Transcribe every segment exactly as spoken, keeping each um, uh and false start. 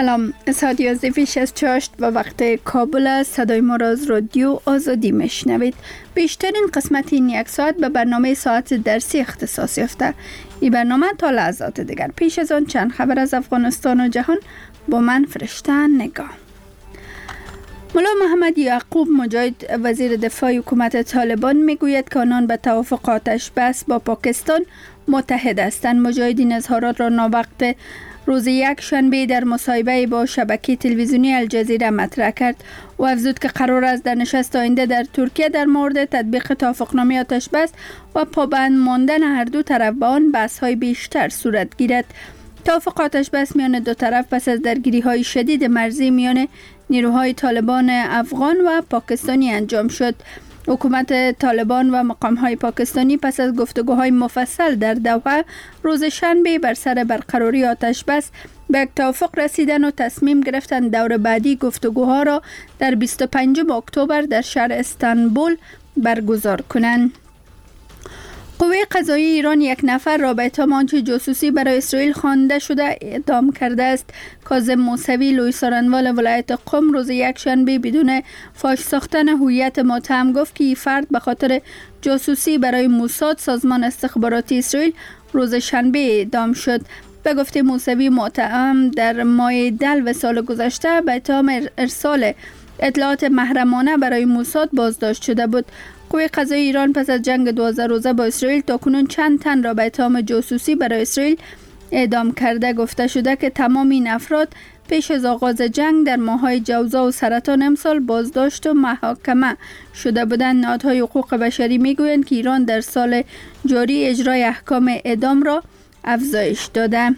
سلام، ساعت یازده پیش از چاشت و وقت کابل است. صدای ما را از رادیو آزادی میشنوید. بیشترین قسمت این یک ساعت به برنامه ساعت درسی اختصاص یافته. این برنامه تا لحظات دیگر. پیش از آن چند خبر از افغانستان و جهان با من فرشته نگاه. ملا محمد یعقوب مجاهد وزیر دفاع حکومت طالبان میگوید که آنان به توافق آتش بس با پاکستان متحد هستند. مجاهد این اظهارات را ناوقت روز یک شنبه در مصاحبه با شبکه تلویزیونی الجزیره مطرح کرد و افزود که قرار است در نشست آینده در ترکیه در مورد تطبیق توافقنامه آتش بس و پابند ماندن هر دو طرف به آن بحث‌های بیشتر صورت گیرد. توافق آتش بس میان دو طرف پس از درگیری‌های شدید مرزی میان نیروهای طالبان افغان و پاکستانی انجام شد. حکومت طالبان و مقام‌های پاکستانی پس از گفتگوهای مفصل در دوحه روز شنبه بر سر برقراری آتش بس به یک توافق رسیدن و تصمیم گرفتند دور بعدی گفتگوها را در بیست و پنجم اکتبر در شهر استانبول برگزار کنند. قوه قضاییه ایران یک نفر را به اتهام آنچه جاسوسی برای اسرائیل خوانده شده اعدام کرده است. کاظم موسوی لوی سارنوال ولایت قم روز یک شنبه بدون فاش ساختن هویت متهم گفت که این فرد به خاطر جاسوسی برای موساد سازمان استخباراتی اسرائیل روز شنبه اعدام شد. به گفته موسوی متهم در ماه دلو سال گذشته به اتهام ارسال اطلاعات محرمانه برای موساد بازداشت شده بود. قوه قضاییه ایران پس از جنگ دوازده روزه با اسرائیل تاکنون چند تن را به اتهام جاسوسی برای اسرائیل اعدام کرده. گفته شده که تمام این افراد پیش از آغاز جنگ در ماه‌های جوزا و سرطان امسال بازداشت و محاکمه شده بودند. نهادهای حقوق بشری میگویند که ایران در سال جاری اجرای احکام اعدام را افزایش داده.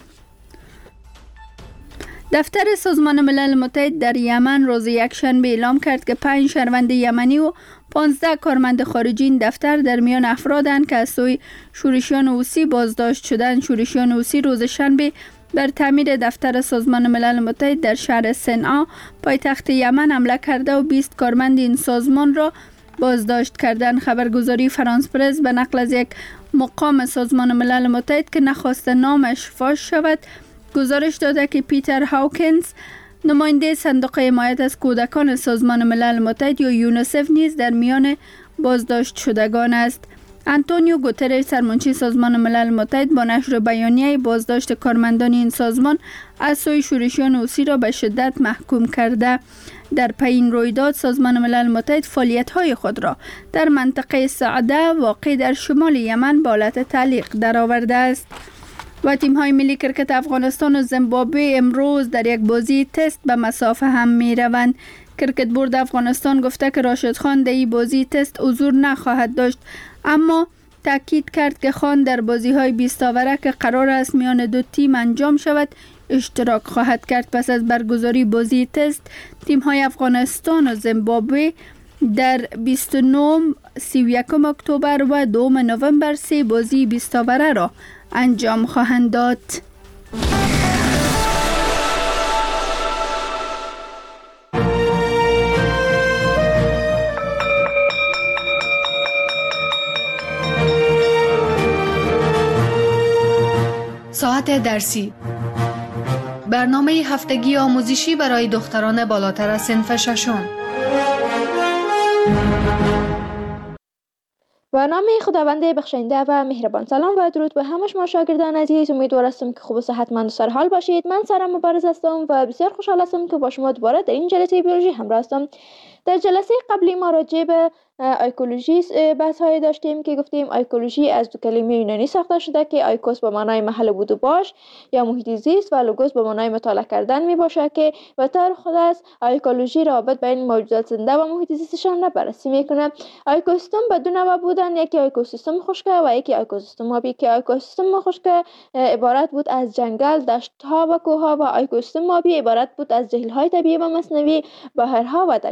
دفتر سازمان ملل متحد در یمن روز یک شنبه اعلام کرد که پنج شهروند یمنی و پانزده کارمند خارجی این دفتر در میان افرادند که از سوی شورشیان حوثی بازداشت شدند. شورشیان حوثی روز شنبه بر تعمیر دفتر سازمان ملل متحد در شهر صنعا پایتخت یمن حمله کرده و بیست کارمند این سازمان را بازداشت کردند. خبرگزاری فرانس پرس به نقل از یک مقام سازمان ملل متحد که نخواست نامش فاش شود گزارش داده که پیتر هاوکنز نماینده صندوق حمایت از کودکان سازمان ملل متحد یا یونیسف نیز در میان بازداشت شدگان است. آنتونیو گوترش سرمنشی سازمان ملل متحد با نشر بیانیه بازداشت کارمندان این سازمان از سوی شورشیان حوثی را به شدت محکوم کرده. در پی این رویداد سازمان ملل متحد فعالیت‌های خود را در منطقه سعده واقع در شمال یمن به حالت تعلیق درآورده است. و تیم‌های ملی کرکت افغانستان و زیمبابوه امروز در یک بازی تست به مسافه هم می‌روند. کرکت بورد افغانستان گفته که راشد خان در این بازی تست حضور نخواهد داشت، اما تاکید کرد که خان در بازی‌های بیست اوره که قرار است میان دو تیم انجام شود اشتراک خواهد کرد. پس از برگزاری بازی تست تیم‌های افغانستان و زیمبابوه در بیست و نه، سی و یک اکتبر و دوم نوامبر سه بازی بیست اوره را انجام خواهند داد. ساعت درسی، برنامه هفتگی آموزشی برای دختران بالاتر از صنف ششم. و نام خداوند بخشنده و مهربان. سلام و درود به همه شما شاگردان عزیز. امیدوار هستم که خوب و صحتمند و سرحال باشید. من سارا مبارز هستم و بسیار خوشحال هستم که با شما دوباره در این جلسه بیولوژی همراه هستم. در جلسه قبلی ما راجع به آیکولوژی بحث هایی داشتیم که گفتیم آیکولوژی از دو کلمه یونانی ساخته شده که آیکوس به معنای محل بود و باش یا محیط زیست و لوگوس به معنای مطالعه کردن می باشد که به طور خود است آیکولوژی رابط بین موجودات زنده و محیط زیستشان را بررسی میکنه. آیکوسیستم به دو نوع بودن، یکی آیکوسیستم خشک و یکی آیکوسیستم آبی که آیکوسیستم خشک عبارت بود از جنگل، دشت‌ها و کوه‌ها و آیکوسیستم آبی عبارت بود از جهیل‌های طبیعی و مصنوعی، بحرها و دریاها.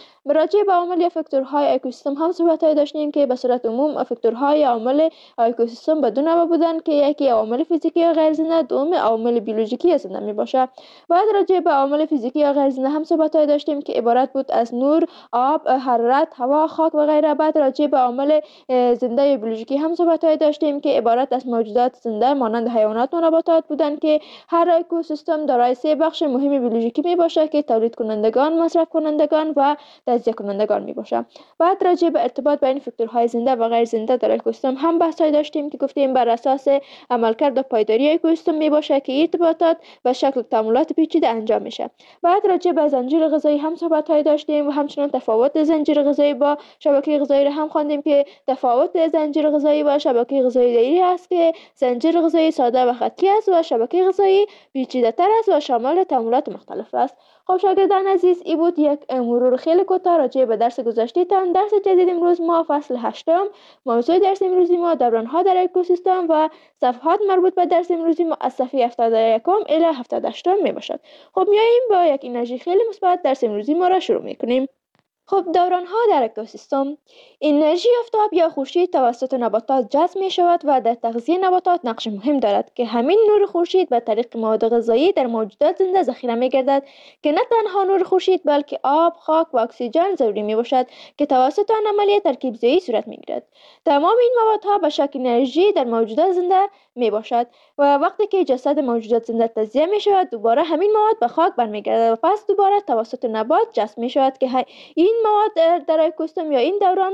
راجع به عوامل یا فاکتورهای اکوسیستم هم صحبت‌های داشتیم که به صورت عموم فاکتورهای عوامل اکوسیستم بدون نوع بودند که یکی عوامل فیزیکی یا غیر زنده، دوم عوامل بیولوژیکی یا زنده میباشه. بعد راجع به عوامل فیزیکی یا غیر زنده هم صحبت‌های داشتیم که عبارت بود از نور، آب، حرارت، هوا، خاک و غیره. بعد راجع به عوامل زنده یا بیولوژیکی هم صحبت‌های داشتیم که عبارت از موجودات زنده مانند حیوانات و نباتات بودند که هر اکوسیستم دارای سه بخش مهم بیولوژیکی میباشه که تولید کنندگان، مصرف کنندگان و تجزیه کنندگان میباشه. بعد راجع به ارتباط بین فاکتورهای زنده و غیر زنده در اکوسیستم هم بحث‌های داشتیم که گفتیم بر اساس عملکرد و پایداری اکوسیستم میباشه که ارتباطات به شکل تعاملات پیچیده انجام میشه. بعد راجع به زنجیره غذایی هم صحبت‌های داشتیم و همچنین تفاوت زنجیره غذایی با شبکه غذایی را هم خواندیم که تفاوت زنجیره غذایی با شبکه غذایی دایی است که زنجیره غذایی ساده و خطی است و شبکه غذایی پیچیده‌تر است و شامل تعاملات مختلف است. خب شاگردان عزیز، این بود یک مرور خیلی کوتاه راجع به درس گذشته تان. درس جدید امروز ما فصل هشتم، موضوع درس امروزی ما دوران‌ها در اکوسیستم و صفحات مربوط به درس امروزی ما از صفحه هفتاد و یک الی هفتاد و هشت می باشد. خب میاییم با یک انرژی خیلی مثبت درس امروزی ما را شروع میکنیم. خب دوران‌ها در اکوسیستم، انرژی آفتاب یا خورشید توسط نباتات جذب می شود و در تغذیه نباتات نقش مهم دارد که همین نور خورشید به طریق مواد غذایی در موجودات زنده ذخیره می گردد که نه تنها نور خورشید بلکه آب، خاک و اکسیژن ضروری می باشد که توسط آن عملیه ترکیب زایی صورت می گیرد. تمام این موادها به شکل انرژی در موجودات زنده می باشد و وقتی که جسد موجودات زنده تجزیه می شود دوباره همین مواد به خاک برمیگردد و پس دوباره توسط نبات جذب می شود که این مواد در اکوسیستم یا این دوران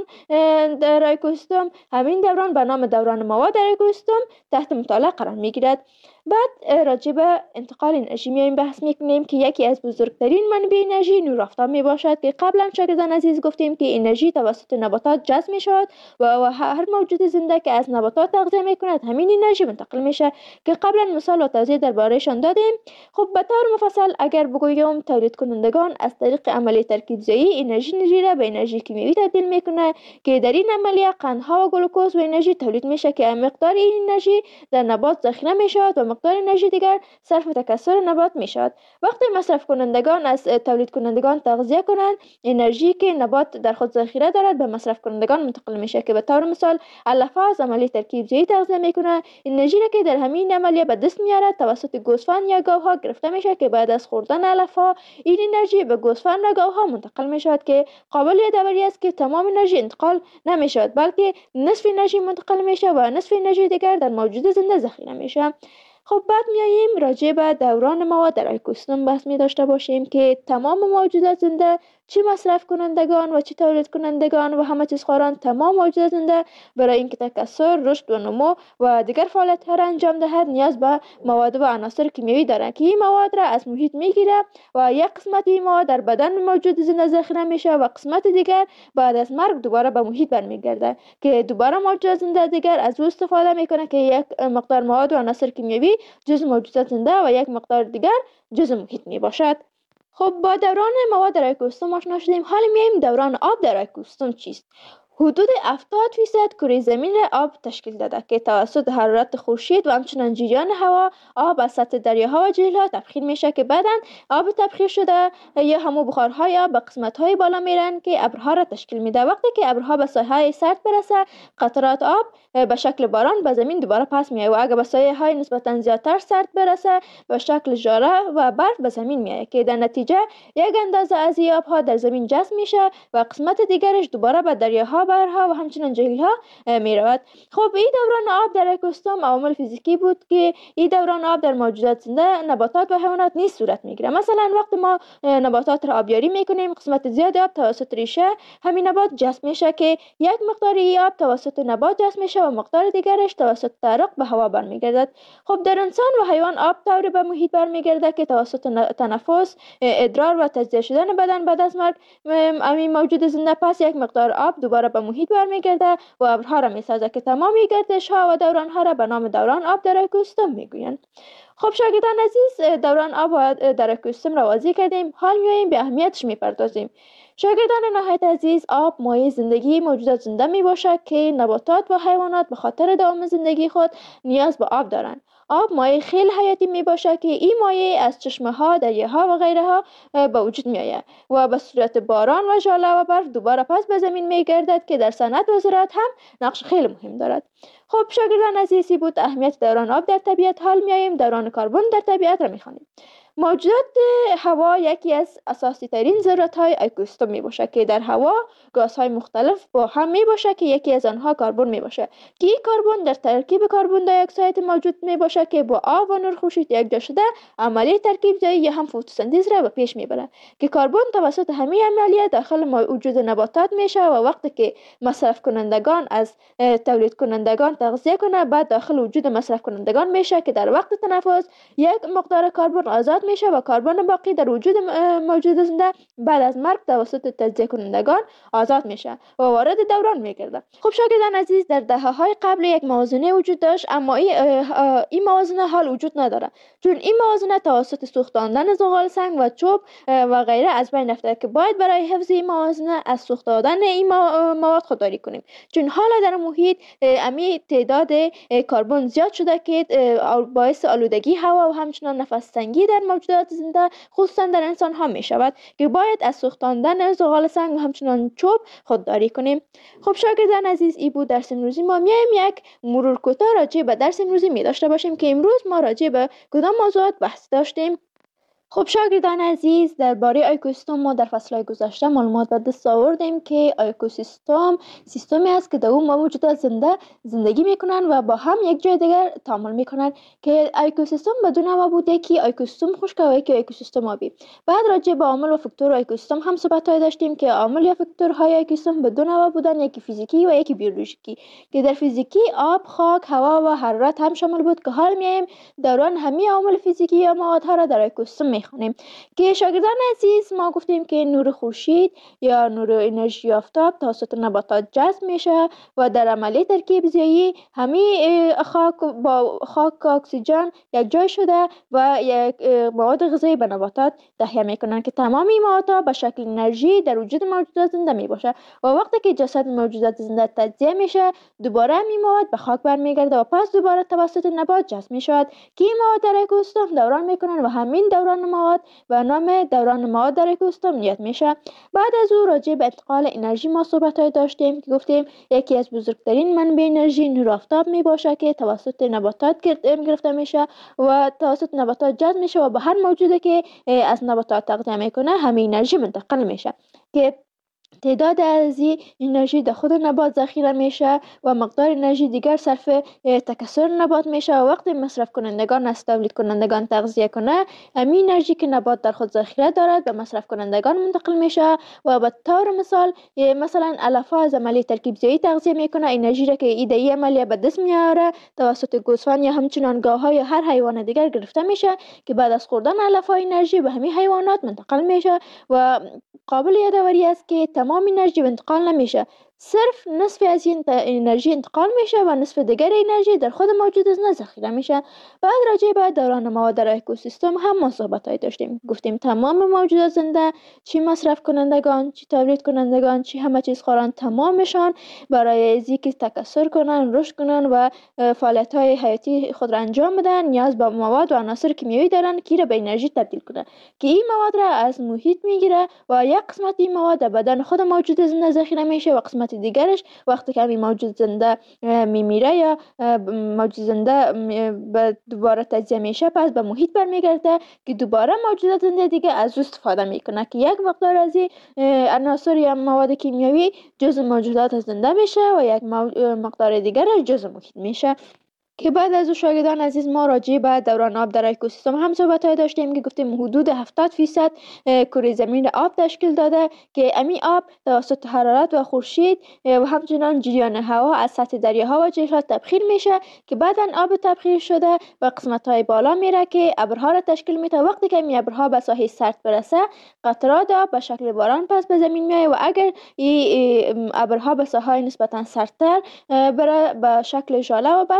در اکوسیستم، همین دوران به نام دوران مواد در اکوسیستم تحت مطالعه قرار می گیرد. بعد راجع به انتقال انرژی میایم بحث میکنیم که یکی از بزرگترین منابع انرژی نور آفتاب می باشد که قبلا شاگردان عزیز گفتیم که انرژی توسط نباتات جذب می شود و هر موجود زنده که از نباتات تغذیه می کند همین انرژی منتقل میشه که قبلا مثال و توضیح دربارهشان دادیم. خب به طور مفصل اگر بگویم تولید کنندگان از طریق عملیه ترکیب زایی انرژی نری را به انرژی کیمیایی تبدیل میکنه که در این عملیه قندها و گلوکوز و انرژی تولید میشه که مقدار این انرژی در نبات ذخیره می شود و مقدار انرژی دیگر صرف تکثر نبات می شود. وقتی مصرف کنندگان از تولید کنندگان تغذیه کنند انرژی که نبات در خود ذخیره دارد به مصرف کنندگان منتقل میشه که به طور مثال علف از عملیه ترکیب زایی تغذیه میکنه. انرژی را که در همین عملیه به دست میارد توسط گوسفند یا گاوها گرفته میشه که بعد از خوردن علف ها این انرژی به گوسفند و گاوها منتقل میشود که قابل یادآوری است که تمام انرژی انتقال نمیشود بلکه نصف انرژی منتقل میشه و نصف انرژی دیگر در موجود زنده ذخیره میشه. خب بعد میاییم راجع به دوران مواد در اکوسیستم بحث می داشته باشیم که تمام موجودات زنده چه مصرف کنندگان و چه تولید کنندگان و همه چیز خواران تمام موجودات زنده برای اینکه تکثر، رشد و نمو و دیگر فعالیت‌ها را انجام دهد نیاز به مواد و عناصر کیمیایی دارند که این مواد را از محیط میگیره و یک قسمت این مواد در بدن موجود زنده ذخیره میشه و قسمت دیگر بعد از مرگ دوباره به محیط برمیگرده که دوباره موجودات زنده دیگر از او استفاده میکنه که یک مقدار مواد و عناصر کیمیایی جزء موجودات زنده و یک مقدار دیگر جزء محیط می باشد. خب با دوران مواد در اکوسیستم آشنا شدیم. حالا میایم دوران آب در اکوسیستم چیست؟ حدود هفتاد فیصد کره زمین را آب تشکیل داده که توسط حرارت خورشید و همچنین جریان هوا آب از سطح دریاها و جهیل‌ها تبخیر میشه که بعداً آب تبخیر شده یا همو بخارهای آب به قسمت‌های بالا میرن که ابرها را تشکیل میده. وقتی که ابرها به ساحه‌های سرد برسه قطرات آب به شکل باران به زمین دوباره پس میاد و اگر به ساحه‌های نسبتاً زیادتر سرد برسه به شکل ژاره و برف به زمین میاد که در نتیجه یک اندازه از این آب‌ها در زمین جذب میشه و قسمت دیگرش دوباره به دریاها برها و همچنین جهیل‌ها می رود. خب این دوران آب در اکوسیستم عوامل فیزیکی بود که این دوران آب در موجودات زنده نباتات و حیوانات نیز صورت میگیره. مثلا وقتی ما نباتات را آبیاری میکنیم قسمت زیاد آب توسط ریشه همین نبات جذب میشه که یک مقدار این آب توسط نبات جذب میشه و مقدار دیگرش توسط تعرق به هوا برمیگردد. خب در انسان و حیوان آب طوری به محیط برمیگرده که توسط تنفس، ادرار و تجزیه شدن بدن بعد از مرگ همین موجود زنده پس یک مقدار آب دوباره به محیط برمیگرده و ابرها را میسازه که تمامی گردش ها و دوران ها را به نام دوران آب در اکوسیستم میگویند. خب شاگردان عزیز دوران آب در اکوسیستم را واضح کردیم. حال میاییم به اهمیتش میپردازیم. شاگردان نهایت عزیز آب مایه زندگی موجودات زنده می باشد که نباتات و حیوانات به خاطر دوام زندگی خود نیاز به آب دارند. آب مایع خیلی حیاتی می باشه که این مایع از چشمه ها، دریاها و غیره ها به وجود می آید و به صورت باران و ژاله و برف دوباره پس به زمین می گردد که در صنعت و زراعت هم نقش خیلی مهم دارد. خب شاگردان عزیزی بود اهمیت دوران آب در طبیعت. حال میاییم دوران کربن در طبیعت را میخوانیم. موجودات هوا یکی از اساسی ترین ذرات های اکوسیستم می باشه که در هوا گازهای مختلف با هم می باشه که یکی از آنها کربن می باشه که این کربن در ترکیب کربن دی اکساید موجود می باشه که با آب و نور خورشید یکجا شده عملیه ترکیب زایی یا هم فتوسنتز را به پیش می بره که کربن توسط همین عملیه داخل وجود نباتات میشه و وقتی که مصرف کنندگان از تولید کنندگان تغذیه کنه بعد داخل وجود مصرف کنندگان میشه که در وقت تنفس یک مقدار کربن آزاد میشه و کربن باقی در وجود موجود زنده بعد از مرگ توسط تجزیه کنندگان آزاد میشه و وارد دوران میگرده. خب شاگردان عزیز در دهه های قبل یک موازنه وجود داشت اما این این موازنه حال وجود نداره چون این موازنه توسط سوختاندن زغال سنگ و چوب و غیره از بین رفته که باید برای حفظ این موازنه از سوخت دادن این مواد خودداری کنیم چون حالا در محیط امی تعداد کربن زیاد شده که باعث آلودگی هوا و همچنان نفس تنگی در موجودات زنده خصوصا در انسان ها می شود که باید از سوختاندن زغال سنگ و همچنان چوب خودداری کنیم. خب شاگردان عزیز این بود درس امروزی ما. میایم یک مرور کوتاه راجع به درس امروزی می داشته باشیم که امروز ما راجع به کدام موضوعات بحث داشتیم. خب شاگردان عزیز درباره اکوسیستم ما در فصل‌های گذشته معلومات به دست آوردیم که اکوسیستم سیستمی است که در اون موجودات زنده زندگی میکنن و با هم یک جای دیگر تعامل میکنن که اکوسیستم به دو نوع بوده که اکوسیستم خشک و یکی اکوسیستم آبی. بعد راجع به عامل و فاکتور اکوسیستم هم صحبت داشتیم که عامل یا فاکتورهای اکوسیستم به دو نوع بودن یکی فیزیکی و یکی بیولوژیکی که در فیزیکی آب، خاک، هوا و حرارت هم شامل بود که حال میایم دوران همه عوامل فیزیکی یا موادها را در اکوسیستم میخوانیم که شاگردان عزیز ما گفتیم که نور خورشید یا نور انرژی آفتاب توسط نباتات جذب میشه و در عملیه ترکیب زیایی همه خاک با خاک اکسیژن یک جای شده و یک مواد غذایی به نباتات تهیه میکنن که تمام این موادها به شکل انرژی در وجود موجودات زنده میباشه و وقتی که جسد موجودات زنده تجزیه میشه دوباره این مواد به خاک برمیگرده و پس دوباره توسط نبات جذب میشود که این مواد در اکوسیستم دوران میکنن و همین دوران مواد و نام دوران مواد در اکوسیستم یاد میشه. بعد از او راجع به انتقال انرژی ما صحبت های داشتیم که گفتیم یکی از بزرگترین منبع انرژی نور آفتاب می باشه که توسط نباتات گرفته میشه و توسط نباتات جذب میشه و به هر موجودی که از نباتات تغذیه میکنه همین انرژی منتقل میشه که تعداد از این انرژی در خود نبات ذخیره میشه و مقدار انرژی دیگر صرف تکثر نبات میشه و وقتی مصرف کنندگان از تولید کنندگان تغذیه کنه همین انرژی که نبات در خود ذخیره دارد به مصرف کنندگان منتقل میشه و به طور مثال مثلا علفها از عملیه ترکیب زیایی تغذیه میکنه انرژی را که ایده عملیه به دست میاره توسط گوسفند یا همچنان گاوها یا هر حیوان دیگر گرفته میشه که بعد از خوردن علفها انرژی به همین حیوانات منتقل میشه و قابل یادآوری است که تمام انرژی انتقال نمیشه صرف نصف از این انرژی انتقال میشه و نصف دیگر انرژی در خود موجود زنده ذخیره میشه. بعد راجع به دوران مواد در اکوسیستم هم ما صحبت داشتیم گفتیم تمام موجودات زنده چی مصرف کنندگان چی تولید کنندگان چی همه چیز خوران تمامشان برای از اینکه تکثر کنن رشد کنن و فعالیت های حیاتی خود را انجام بدن نیاز به مواد و عناصر کیمیایی دارن که را به انرژی تبدیل کنن که این مواد را از محیط میگیره و یک قسمت این مواد در بدن خود موجود زنده ذخیره میشه و قسمت دیگرش وقتی که همین موجود زنده میمیره یا موجود زنده به دوباره تجزیه میشه پس به محیط برمیگرده که دوباره موجودات زنده دیگه از او استفاده میکنه که یک مقدار از این عناصر یا مواد کیمیایی جزء موجودات زنده میشه و یک مقدار دیگرش جزء محیط میشه که بعد از او شاگردان عزیز ما راجع به دوران آب در اکوسیستم هم صحبت های داشتیم که گفتیم حدود هفتاد فیصد کره زمین آب تشکیل داده که امی آب توسط حرارت و خورشید و همچنان جریان هوا از سطح دریاها و جهیلات تبخیر میشه که بعدا آب تبخیر شده و قسمت های بالا میره که ابرها را تشکیل میده. وقتی که این ابرها به ساحه سرد برسه قطرات آب به شکل باران پس به زمین میاد و اگر این ابرها به ساحه نسبتا سردتر بره به شکل ژاله و برف پس به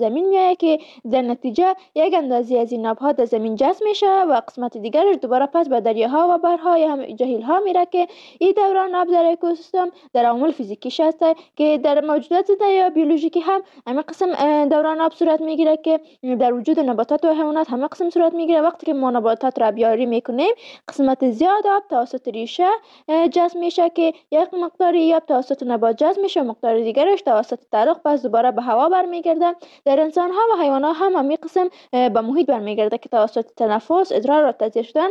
زمین میآید که در نتیجه یک اندازه از این آبها در زمین جذب میشه و قسمت دیگرش دوباره پس به دریاها و بحرها یا هم جهیل‌ها میره که این دوران آب در اکوسیستم در عوامل فیزیکیش هست که در موجودات زنده یا بیولوژیکی هم همین قسم دوران آب صورت میگیره که در وجود نباتات و حیوانات همین قسم صورت میگیره. وقتی که ما نباتات را بیاری میکنیم قسمت زیاد آب توسط ریشه جذب میشه که یک مقداری آب توسط نبات جذب میشه، مقدار دیگرش توسط ترق پس دوباره به هوا برمیگرده. در انسان ها و حیوانات هم همین قسم به محیط برمیگرده که توسط تنفس، ادرار و تجزیه شدن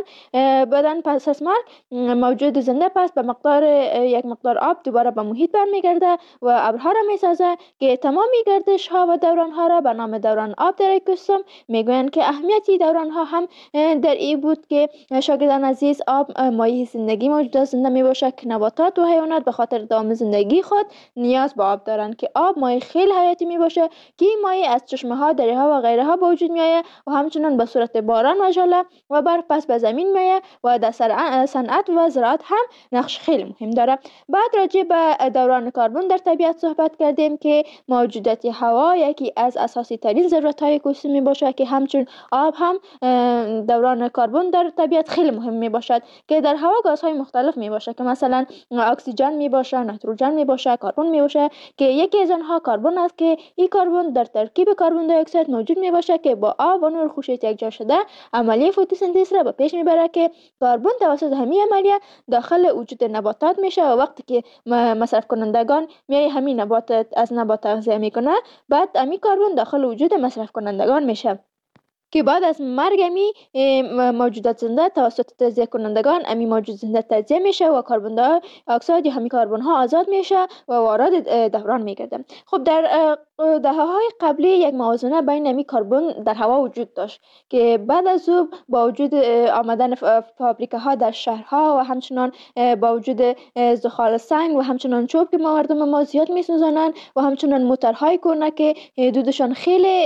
بدن پس از مرگ موجود زنده پس به مقدار یک مقدار آب دوباره به محیط برمیگرده و ابرها را میسازه که تمامی گردش ها و دوران ها را به نام دوران آب در اکوسیستم میگویند که اهمیتی دوران ها هم در این بود که شاگردان عزیز آب مایه زندگی موجودات زنده می باشه که نباتات و حیوانات به خاطر دوام زندگی خود نیاز به آب دارند که آب مایه خیلی حیاتی می باشه که این مایه از چشمه ها، دره ها و غیره ها به وجود می آید و همچنین به صورت باران و ژله و برف پس به زمین می آید و در صنعت و زراعت هم نقش خیلی مهم داره. بعد راجع به دوران کربن در طبیعت صحبت کردیم که موجودات هوا یکی از اساسی ترین ضرورت های اکوسیستم می باشه که همچون آب هم دوران کربن در طبیعت خیلی مهم می باشد که در هوا گازهای مختلف می باشه که مثلا اکسیژن می باشه، نایتروژن می باشه، کربن می باشه که یکی از آنها کربن است که این کربن در ترکیب کربن دی اکساید موجود می باشه که با آب و نور خورشید یکجا شده عملیه فتوسنتز را به پیش می بره که کربن توسط همین عملیه داخل وجود نباتات میشه و وقتی که مصرف کنندگان میای همین نبات از نبات تغذیه میکنه بعد همین کربن داخل وجود مصرف کنندگان میشه که بعد از مرگ امی موجودات زنده توسط تجزیه کنندگان امی موجود زنده تجزیه میشه و کربن دی اکساید یا همین کربن ها آزاد میشه و وارد دوران میگرده. خب در دهه‌های قبلی یک موازنه بین امی کربن در هوا وجود داشت که بعد از او با وجود آمدن فابریکه در شهرها و همچنان با وجود زغال سنگ و همچنان چوب که مردم ما زیاد میسوزانند و همچنان موتورهای کهنه که دودشان خیلی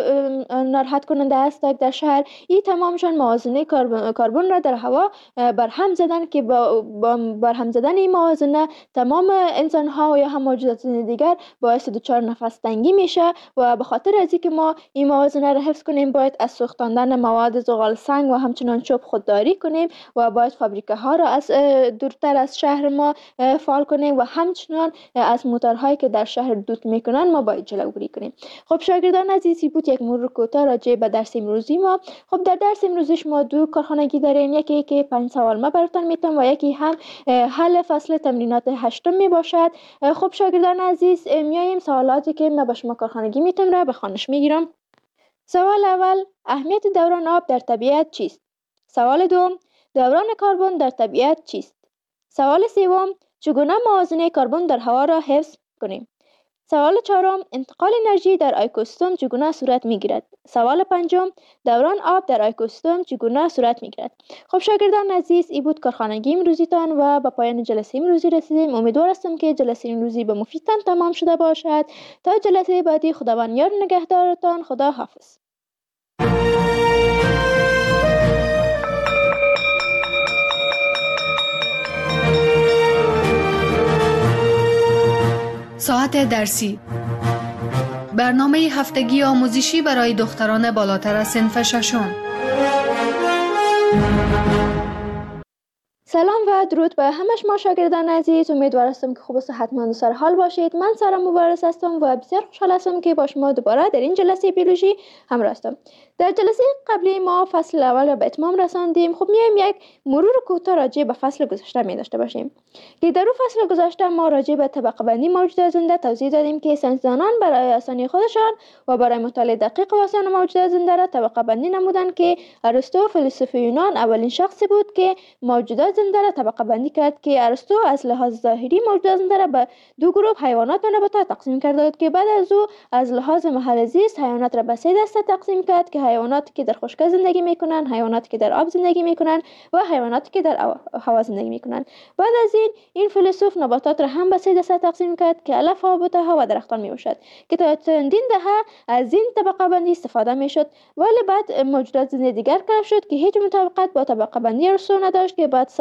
ناراحت کننده است در شهر، این تمامشان موازنه کربن را در هوا برهم زدن که با برهم زدن این موازنه تمام انسان ها و یا هم موجودات دیگر باعث دچار نفس تنگی میشه و به خاطر از اینکه ما این موازنه را حفظ کنیم باید از سوختاندن مواد زغال سنگ و همچنان چوب خودداری کنیم و باید فابریکه ها را از دورتر از شهر ما فعال کنیم و همچنان از موتورهایی که در شهر دود میکنن ما باید جلوگیری کنیم. خب شاگردان عزیزی بود یک مرور کوتاه راجع به درس امروزی ما. خب در درس امروزش ما دو کارخانگی داریم، یکی که پنج سوال ما براتون میتونم و یکی هم حل فصل تمرینات هشتم می باشد. خب شاگردان عزیز میایم سوالاتی که ما با شما کارخانگی میتونم را به خوانش میگیرم. سوال اول، اهمیت دوران آب در طبیعت چیست؟ سوال دوم، دوران کربن در طبیعت چیست؟ سوال سوم، چگونه موازنه کربن در هوا را حفظ کنیم؟ سوال چهارم، انتقال انرژی در اکوسیستم چگونه صورت میگیرد؟ سوال پنجم، دوران آب در اکوسیستم چگونه صورت میگیرد؟ خب شاگردان عزیز، این بود کارخانگی امروزیتان و به پایان جلسه امروزی رسیدیم. امیدوار هستم که جلسه امروزی به مفیدتان تمام شده باشد. تا جلسه بعدی خداوند یار نگهدارتان. خدا حافظ. ساعت درسی، برنامه هفتگی آموزشی برای دختران بالاتر از صنف ششم. سلام و درود به همه شما شاگردان عزیز. امیدوار هستم که خوب و صحتمند و سر حال باشید. من سارا مبارز هستم و بسیار خوشحال هستم که با شما دوباره در این جلسه بیولوژی همراه هستم. در جلسه قبلی ما فصل اول را به اتمام رساندیم. خب میایم یک مرور کوتاه راجع به فصل گذشته می داشته باشیم که در اون فصل گذشته ما راجع به طبقه بندی موجودات زنده توضیح دادیم که ساینسدانان برای آسانی خودشان و برای مطالعه دقیق و آسان موجودات زنده را طبقه بندی نمودند که ارسطو فیلسوف یونان اولین شخصی بود که موجودات زنده را طبقه بندی کرد که ارسطو از لحاظ ظاهری موجودات زنده را به دو گروه حیوانات و نباتات تقسیم کرده بود که بعد از او از لحاظ محل زیست حیوانات را به سه دسته تقسیم کرد که حیواناتی که در خشکی زندگی میکنن، حیواناتی که در آب زندگی میکنن و حیواناتی که در هوا زندگی میکنن. بعد از این این فیلسوف نباتات را هم به سه دسته تقسیم کرد که علف ها، بوته ها و درختان میباشد که تا چندین دهه از این طبقه بندی استفاده میشد، ولی بعد موجودات زنده دیگر کشف شد که هیچ مطابقت با طبقه بندی ارسطو نداشت که بعد سال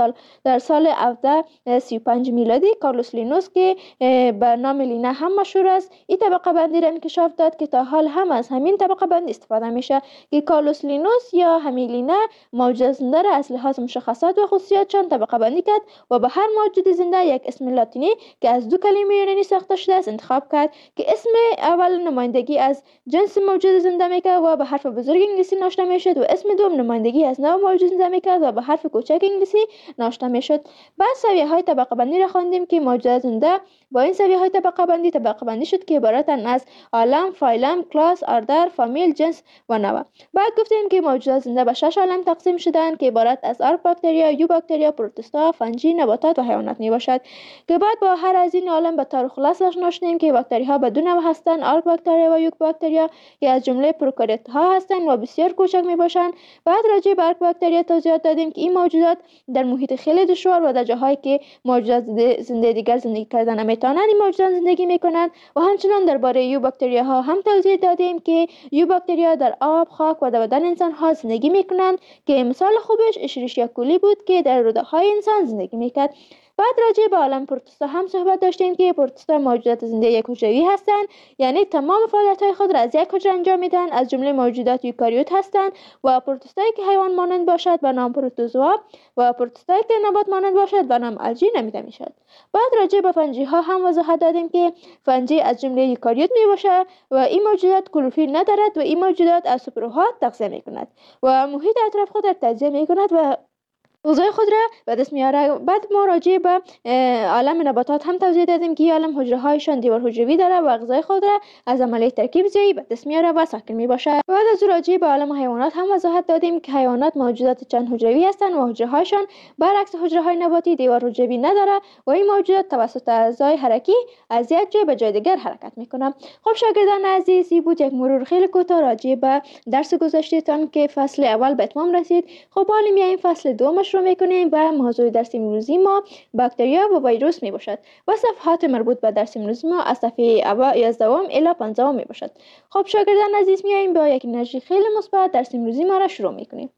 سال در سال هفده سی و پنج میلادی کارلوس لینوس که به نام لینا هم مشهور است این طبقه بندی را انکشاف داد که تا حال هم از همین طبقه بندی استفاده میشه که کارلوس لینوس یا همین لینا موجود زنده را از لحاظ مشخصات و خصوصیاتشان طبقه بندی کرد و به هر موجود زنده یک اسم لاتینی که از دو کلمه یونانی ساخته شده است انتخاب کرد که اسم اول نمایندگی از جنس موجود زنده میکرد و به حرف بزرگ انگلیسی ناشته میشد و اسم دوم نمایندگی از نوع موجود زنده میکرد و به حرف کوچک انگلیسی ناشته میشد. بعد سویه های طبقه بندی را خواندیم که موجودات زنده با این سویه های طبقه بندی طبقه بندی شد که عبارتند از عالم، فایلم، کلاس، اردر، فامیل، جنس و نوع. بعد گفتیم که موجودات زنده به شش عالم تقسیم شدند که عبارت از آرک باکتریا، یو باکتریا، پروتوستا، فنجی، نباتات و حیوانات می باشد که بعد با هر از این عالم به طور خلاص آشنا شدیم که باکتری ها به دو نوع هستند، آرک باکتریا و یوک باکتریا که از جمله پروکاریوت ها هستند و بسیار کوچک می باشند. بعد راجع به آرک باکتریا توضیحات دادیم که این موجودات در محیط خیلی دشوار و در جاهایی که موجودات زنده دیگر زندگی کردن نمیتونند این موجودات زندگی میکنند و همچنین درباره یو باکتریا ها هم توضیح دادیم که یو باکتریا در آب، خاک و در بدن انسان ها زندگی میکنند که مثال خوبش اشریشیا کولی بود که در روده های انسان زندگی میکرد. بعد راجع به عالم پروتوستا هم صحبت داشتیم که پروتوستا موجودات زنده یک حجروی هستند، یعنی تمام فعالیت‌های خود را از یک حجره انجام میدن، از جمله موجودات یوکاریوت هستند و پروتوستایی که حیوان مانند باشد به نام پروتوزوا و پروتوستایی که نبات مانند باشد به نام الژی نامیده میشد. بعد راجع به فنجی ها هم وضاحت دادیم که فنجی از جمله یوکاریوت می باشد و این موجودات کلروفیل ندارد و این موجودات از سپروهات تغذیه میکند و محیط اطراف خود را تجزیه میکند و غذای خود را به دست میاره. بعد ما راجع به عالم نباتات هم توضیح دادیم که عالم حجره هایشان دیوار حجروی داره و غذای خود را از عملیه ترکیب زایی به دست میاره و ساکن می باشه. بعد از راجع به عالم حیوانات هم وضاحت دادیم که حیوانات موجودات چند حجروی هستند و حجره هایشان برعکس حجره های نباتی دیوار حجروی نداره و این موجودات توسط اعضای حرکی از یک جای به جای دیگر حرکت میکنه. خب شاگردان عزیز، این بود یک مرور خیلی کوتاه راجع به درس گذشتهتان که فصل اول به اتمام رسید. خب حالا میایم فصل دوم شروع میکنیم و موضوع درس امروزی ما باکتریا و ویروس می باشد و صفحات مربوط به درس امروزی ما از صفحه یازده الی پانزده می باشد. خب شاگردان عزیز، میایم با یک انرژی خیلی مثبت درس امروزی ما را شروع میکنیم.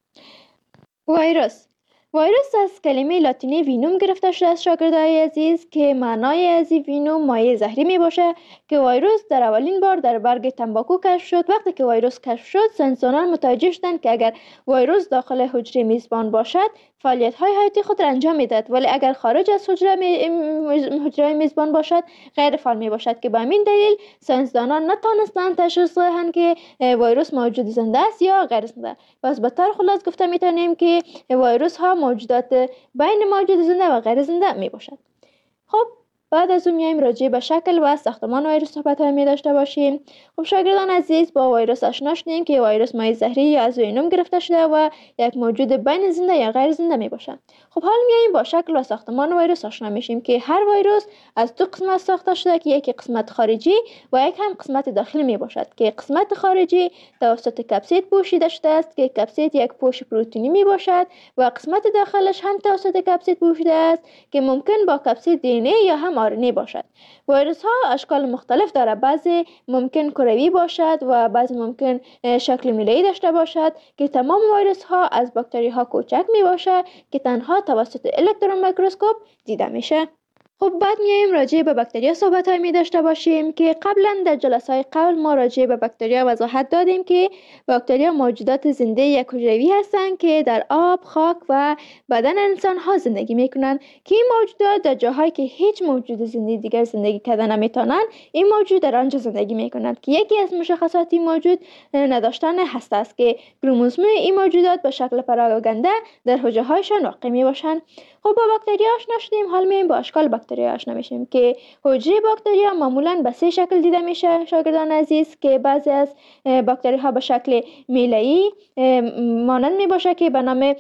ویروس ویروس از کلمه لاتینی وینوم گرفته شده است شاگردای عزیز که معنای از وینوم مایع زهری می باشه که ویروس در اولین بار در برگ تنباکو کشف شد. وقتی که ویروس کشف شد ساینسدانان متوجه شدند که اگر ویروس داخل حجره میزبان باشد فعالیت های حیاتی خود را انجام میدهد، ولی اگر خارج از حجره می... حجره میزبان باشد غیر فعال می باشد که به همین دلیل ساینسدانان نتوانستند تشخیص دهند که ویروس موجود زنده است یا غیر زنده. پس به طور خلاص گفته میتونیم که ویروس ها موجودات بین موجود زنده و غیر زنده می باشد. خب بعد از اون میایم راجع به شکل و ساختمان ویروس صحبت های می داشته باشیم. خب شاگردان عزیز، با ویروس آشنا شدیم که ویروس مایع زهری یا از وینوم گرفته شده و یک موجود بین زنده یا غیر زنده می باشد. خب حالا میایم با شکل و ساختمان ویروس آشنا میشیم که هر ویروس از دو قسمت ساخته شده که یک قسمت خارجی و یک هم قسمت داخلی می باشد که قسمت خارجی توسط کپسید پوشیده شده است که کپسید یک پوش پروتئینی می باشد و قسمت داخلش هم توسط کپسید پوشیده است که ممکن با کپسید دی ان ای یا هم آر ان ای باشد. ویروس ها اشکال مختلف داره، بعضی ممکن کروی باشد و بعضی ممکن شکل میله‌ای داشته باشد که تمام ویروس ها از باکتری ها کوچک می باشد که تنها توسط الکترون میکروسکوپ دیده میشه. خب بعد میایم راجع به باکتریا صحبت های می داشته باشیم که قبلا در جلسه های قبل ما راجع به باکتریا وضاحت دادیم که باکتریا موجودات زنده یک حجروی هستند که در آب، خاک و بدن انسان ها زندگی میکنند که این موجودات در جاهایی که هیچ موجود زنده دیگر زندگی کردن نمیتونند این موجود در آنجا زندگی میکنند که یکی از مشخصات این موجود نداشتن هسته است که کروموزوم این موجودات به شکل پراگنده در حجره هایشان واقع می باشند. خب با باکتریا آشنا شدیم، حال میایم با اشکال باکتریا آشنا میشیم که حجره باکتریا معمولا به سه شکل دیده میشه شاگردان عزیز که بعضی از باکتری ها به شکل میله‌ای مانند می باشه که به نام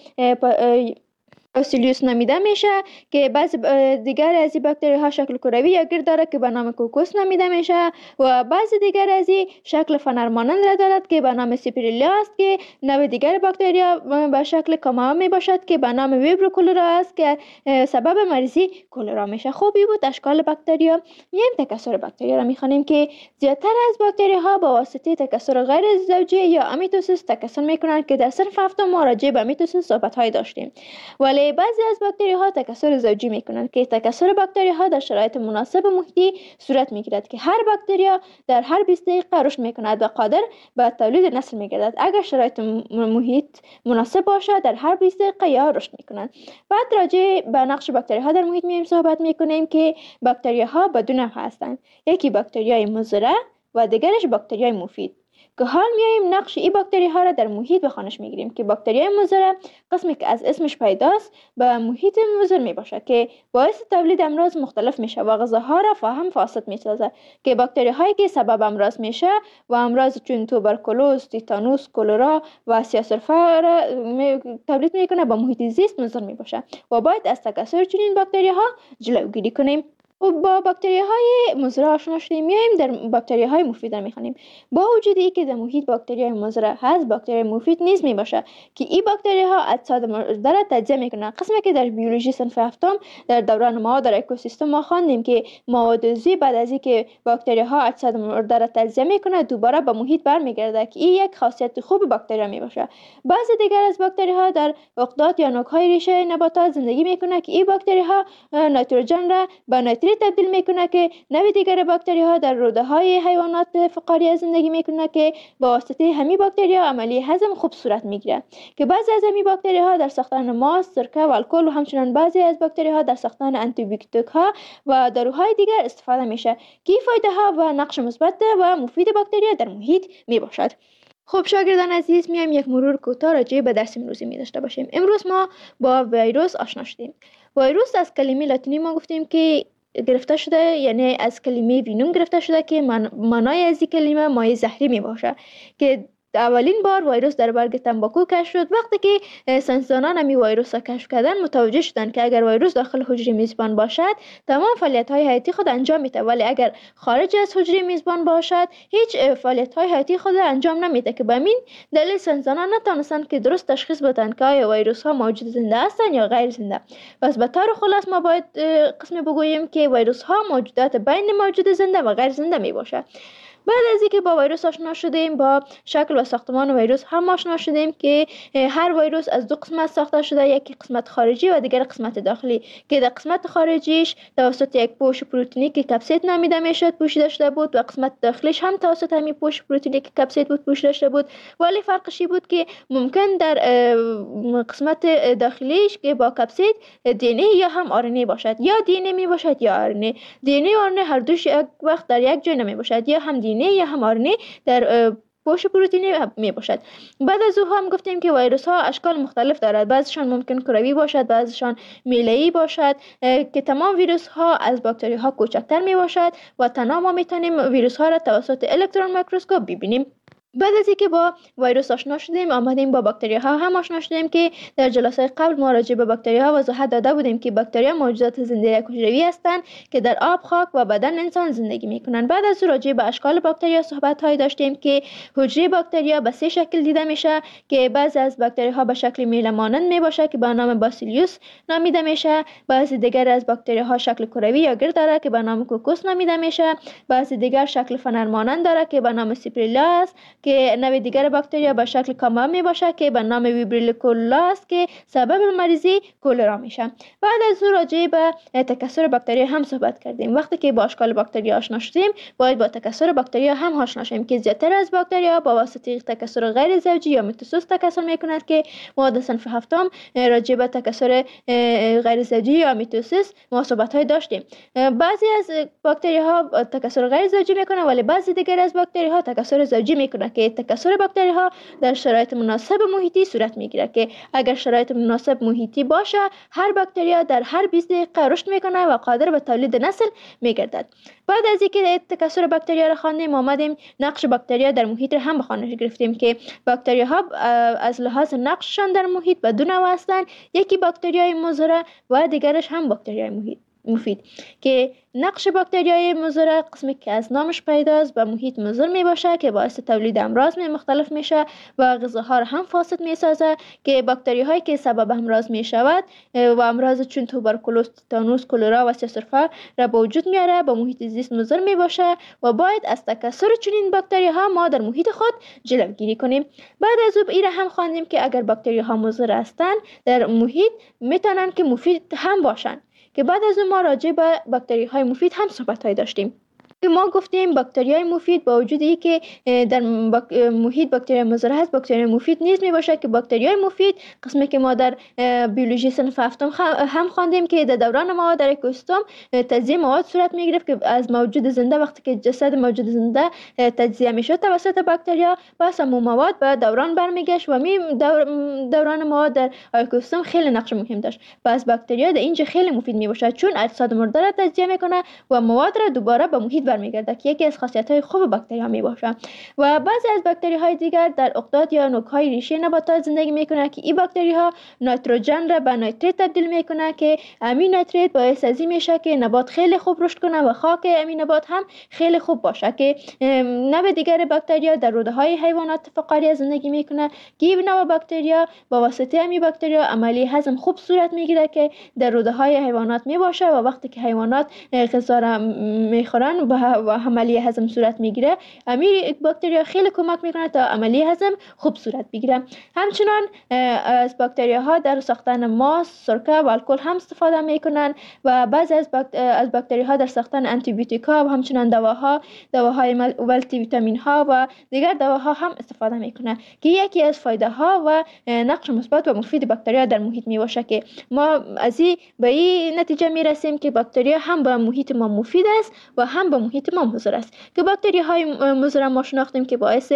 اوسیلیوس نامیده میشه که بعضی دیگر از این باکتری ها شکل کروی یا گرد داره که به نام کوکوس نامیده میشه و بعضی دیگر از این شکل فنر مانند را دارد که به نام سیپریلیا است که نوع دیگر باکتریا به شکل کاما می باشد که به نام ویبرو کولرا است که سبب مریضی کولرا میشه. خوبی بود اشکال باکتریا. میایم تکثر باکتریا را میخوانیم که زیادتر از باکتری ها با واسطه تکثر غیر زوجی یا امیتوسیس تکثر میکنند که در صنف هفتم ما راجع به امیتوسیس صحبت های داشتیم، ولی ولی بعضی از باکتری ها تکثر زوجی میکنند که تکثر باکتری ها در شرایط مناسب محیطی صورت میگیرد که هر باکتریا در هر بیست دقیقه رشد میکند و قادر به تولید نسل میگردد. اگر شرایط محیط مناسب باشد در هر بیست دقیقه یا رشد میکنند. بعد راجع به نقش باکتری ها در محیط میایم صحبت میکنیم که باکتری ها به دو نوع هستند. یکی باکتریای مضر و دیگرش باکتریای مفید. که حال میایم نقش این باکتری ها را در محیط به خوانش میگیریم که باکتریای مضر قسمی که از اسمش پیداست به محیط مضر می باشد که باعث تولید امراض مختلف میشه و غذاها را فاهم فاسد میسازد که باکتری هایی که سبب امراض میشه و امراض چون توبرکولوز، تیتانوس، کلرا و سیاه‌سرفه را تولید میکنه به محیط زیست مضر می باشه و باید از تکثر چنین باکتری ها جلوگیری کنیم. و با باکتری های مضر آشنا شدیم. میایم در باکتری های مفید میخوانیم. با وجود ای که در محیط باکتری های مضر هست، باکتری مفید نیز می باشه که این باکتری ها اجساد مرده را تجزیه میکنن. قسمی که در بیولوژی صنف هفتم در دوران ما در اکوسیستم ما خواندیم که مواد عضوی بعد از اینکه باکتری ها اجساد مرده را تجزیه میکنه دوباره به محیط برمیگرده که این یک خاصیت خوب باکتری می باشه. بعضی دیگر از باکتری ها در عقدات یا نوک های ریشه نباتات زندگی میکنه که این باکتری ها نیتروژن را به نیتریت تبدیل میکنه که نوع دیگر باکتری ها در روده های حیوانات فقاریه زندگی میکنه که با واسطه همین باکتری ها عملی هضم خوب صورت میگیره که بعضی از همین باکتری ها در ساختن ماست، سرکه و الکل و همچنین بعضی از باکتری ها در ساختن آنتی بیوتیک ها و داروهای دیگر استفاده میشه که فایده ها و نقش مثبت و مفید باکتری ها در محیط میباشد. خب شاگردان عزیز، میایم یک مرور کوتاه راجع به درس امروزی می داشته باشیم. امروز ما با ویروس آشنا شدیم. ویروس از کلمه لاتینی ما گفتیم که گرفته شده، یعنی از کلمه وینوم گرفته شده که من معنای از این کلمه مایع زهری می باشه که اولین بار ویروس در برگ تنباکو کشف شد. وقتی که ساینسدانان همی ویروس را کشف کردن متوجه شدند که اگر ویروس داخل حجره میزبان باشد تمام فعالیت های حیاتی خود انجام میده، ولی اگر خارج از حجره میزبان باشد هیچ فعالیت های حیاتی خود انجام نمیده که به همین دلیل ساینسدانان نتونستند که درست تشخیص بدن که آیا ویروس ها موجود زنده هستند یا غیر زنده. پس به طور خلاص ما باید قسمی بگوییم که ویروس ها موجودات بین موجود زنده و غیر زنده می باشد. بعد از اینکه با ویروس آشنا شدیم با شکل و ساختمان ویروس هم آشنا شدیم که هر ویروس از دو قسمت ساخته شده، یکی قسمت خارجی و دیگر قسمت داخلی که در قسمت خارجیش توسط یک پوش پروتئینی که کپسید نامیده میشد پوشیده شده بود و قسمت داخلیش هم توسط همین پوش پروتئینی که کپسید بود پوشیده شده بود، ولی فرقش بود که ممکن در قسمت داخلیش که با کپسید دی ان ای یا هم آر ان ای باشد، یا دی ان ای می باشد یا آر ان ای. دی ان ای و آر ان ای هر دوش یک وقت در یک جای نمی باشد، یا هم دی ان ای یا هم آر ان ای در پوش پروتئینی می باشد. بعد از او هم گفتیم که ویروس ها اشکال مختلف دارد، بعضیشان ممکن کروی باشد، بعضیشان میله‌ای باشد که تمام ویروس ها از باکتری ها کوچکتر می باشد و تنها ما میتونیم ویروس ها را توسط الکترون میکروسکوپ ببینیم. بعد از اینکه با ویروس آشنا شدیم آمدیم با باکتری ها هم آشنا شدیم که در جلسه قبل ما راجع به باکتری ها وضاحت داده بودیم که باکتری ها موجودات زنده حجروی هستند که در آب، خاک و بدن انسان زندگی میکنند. بعد از راجع به اشکال باکتری ها صحبت های داشتیم که حجره باکتری ها به سه شکل دیده میشه که بعضی از باکتری ها به شکل میله مانند می باشه که به نام باسیلیوس نامیده میشه، بعضی دیگر از باکتری ها شکل کروی یا گرد داره که به نام کوکوس نامیده میشه، بعضی دیگر شکل فنر مانند داره که به نام سیپریلا است که نوع دیگر باکتریا به شکل کاما می باشه که به نام ویبریلوکولا است که سبب مریضی کولرا میشه. بعد از او راجع به تکثر باکتریا هم صحبت کردیم. وقتی که با اشکال باکتریا آشنا شدیم باید با تکثر باکتریا هم آشنا شیم که زیادتر از باکتریا با واسطه تکثر غیر زوجی یا میتوسیس تکثر میکند که ما در صنف هفتم راجع به تکثر غیر زوجی یا میتوسیس ما صحبت های داشتیم. بعضی از باکتریا ها تکثر غیر زوجی میکنه ولی بعضی دیگر از باکتریا ها تکثر زوجی میکنه که تکثر باکتری ها در شرایط مناسب محیطی صورت میگیره که اگر شرایط مناسب محیطی باشه هر باکتریا در هر بیست دقیقه رشد میکنه و قادر به تولید نسل میگردد. بعد از اینکه تکثر باکتریا را خواندیم آمدیم نقش باکتریا در محیط را هم به خوانش گرفتیم که باکتریا ها از لحاظ نقششان در محیط به دو نوع هستند، یکی باکتریای مضر و دیگرش هم باکتریای محیط. مفید که نقش باکتریای مضر قسمی که از نامش پیداست به محیط مضر می باشه که باعث تولید امراض مختلف میشه و غذاها را هم فاسد می سازه که باکتری هایی که سبب امراض می شود و امراض چون توبرکولوز، تتانوس، کلرا و سرفه را به وجود میاره به محیط زیست مضر می باشه و باید از تکثر چنین باکتری ها ما در محیط خود جلوگیری کنیم. بعد از او ایره هم خواندیم که اگر باکتری ها مضر هستند در محیط میتونن که مفید هم باشن که بعد از اون ما راجع به باکتری های مفید هم صحبت های داشتیم که ما گفتیم باکتری های مفید با وجود ای که در باک... محیط باکتری مضر هست، باکتری مفید نیز می باشه که باکتری های مفید قسمی که ما در بیولوژی صنف هفتم هم خواندیم که در دوران ما در اکوسیستم تجزیه مواد صورت می گرفت که از موجود زنده وقتی که جسد موجود زنده تجزیه می شد توسط باکتریا پس همون مواد به دوران برمیگشت و می دور... دوران ما در اکوسیستم خیلی نقش مهم داشت. پس باکتریا در اینجا خیلی مفید می باشه چون اجساد مرده را تجزیه میکنه و مواد را دوباره به محیط برمیگرده که یکی از خاصیت‌های خوب باکتری ها می باشه. و بعضی از باکتری های دیگر در اقداد یا نوک های ریشه نباتات زندگی میکنه که این باکتری ها نیتروژن را به نیتریت تبدیل میکنه که امین نیتریت باعث ازی میشه که نبات خیلی خوب رشد کنه و خاک امین نبات هم خیلی خوب باشه که نوع دیگر باکتری ها در روده های حیوانات فقاریه زندگی میکنه که این نوع باکتری ها با واسطه امین باکتری ها عملی هضم خوب صورت میگیره که در روده های حیوانات می باشه و وقتی که حیوانات غذا را میخورن و عملی هضم صورت میگیره امی باکتریا خیلی کمک میکنه تا عملی هضم خوب صورت بگیره. همچنان از باکتریا ها در ساختن ماست، سرکه و الکل هم استفاده میکنن و بعضی از باکت... از باکتری ها در ساختن آنتی بیوتیکا و همچنان دواها دواهای مولتی ویتامین ها و دیگر دواها هم استفاده میکنه که یکی از فایده ها و نقش مثبت و مفید باکتریا در محیط می باشه که ما از این به این نتیجه میرسیم که باکتریا هم به محیط ما مفید است و هم به محیط ما مضر است که باکتری های مضر ما شناختیم که باعث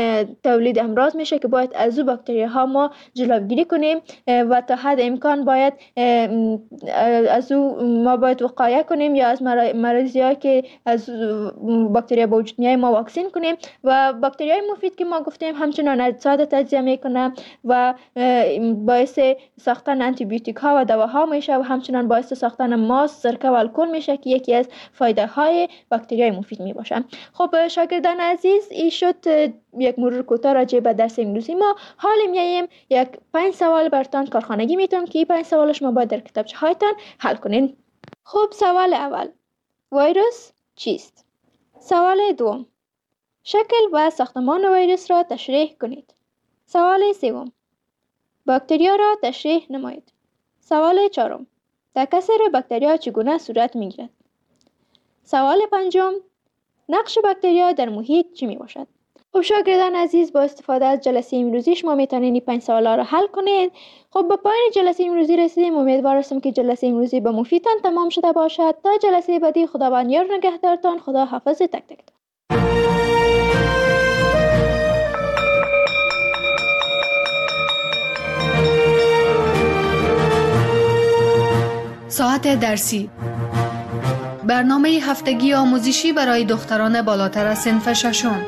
تولید امراض میشه که باید از او باکتری ها ما جلوگیری کنیم و تا حد امکان باید از او ما باید وقایه کنیم یا از مراضی ها که از باکتری با وجود میای ما واکسین کنیم. و باکتری های مفید که ما گفتیم همچنان اجساد تجزیه میکنه و باعث ساختن آنتی بیوتیک ها و دواها میشه و همچنان باعث ساختن ماست، سرکه و الکل میشه که یکی از فایده های باکتری مفید می باشم. خب شاگردان عزیز این شد یک مرور کوتاه راجع به درس امروزی ما. حال میایم یک پنج سوال براتون کارخانگی میتونم که این پنج سوالش ما باید در کتابچه هایتان حل کنین. خب سوال اول، ویروس چیست؟ سوال دوم، شکل و ساختمان ویروس را تشریح کنید. سوال سوم، باکتریا را تشریح نمایید. سوال چهارم، تکثر باکتریا چگونه صورت میگیرد؟ سوال پنجم، نقش باکتریا در محیط چی می باشد؟ خب شاگردان عزیز با استفاده از جلسه امروزی شما میتونید این پنج سوالا رو حل کنید. خب با پایان جلسه امروزی رسیدیم. امیدوار هستم که جلسه امروزی به مفیدتان تمام شده باشد. تا جلسه بعدی خداوند یار نگهدارتان. خدا حافظ تک تک. ساعت درسی، برنامه هفتگی آموزشی برای دختران بالاتر از صنف ششم.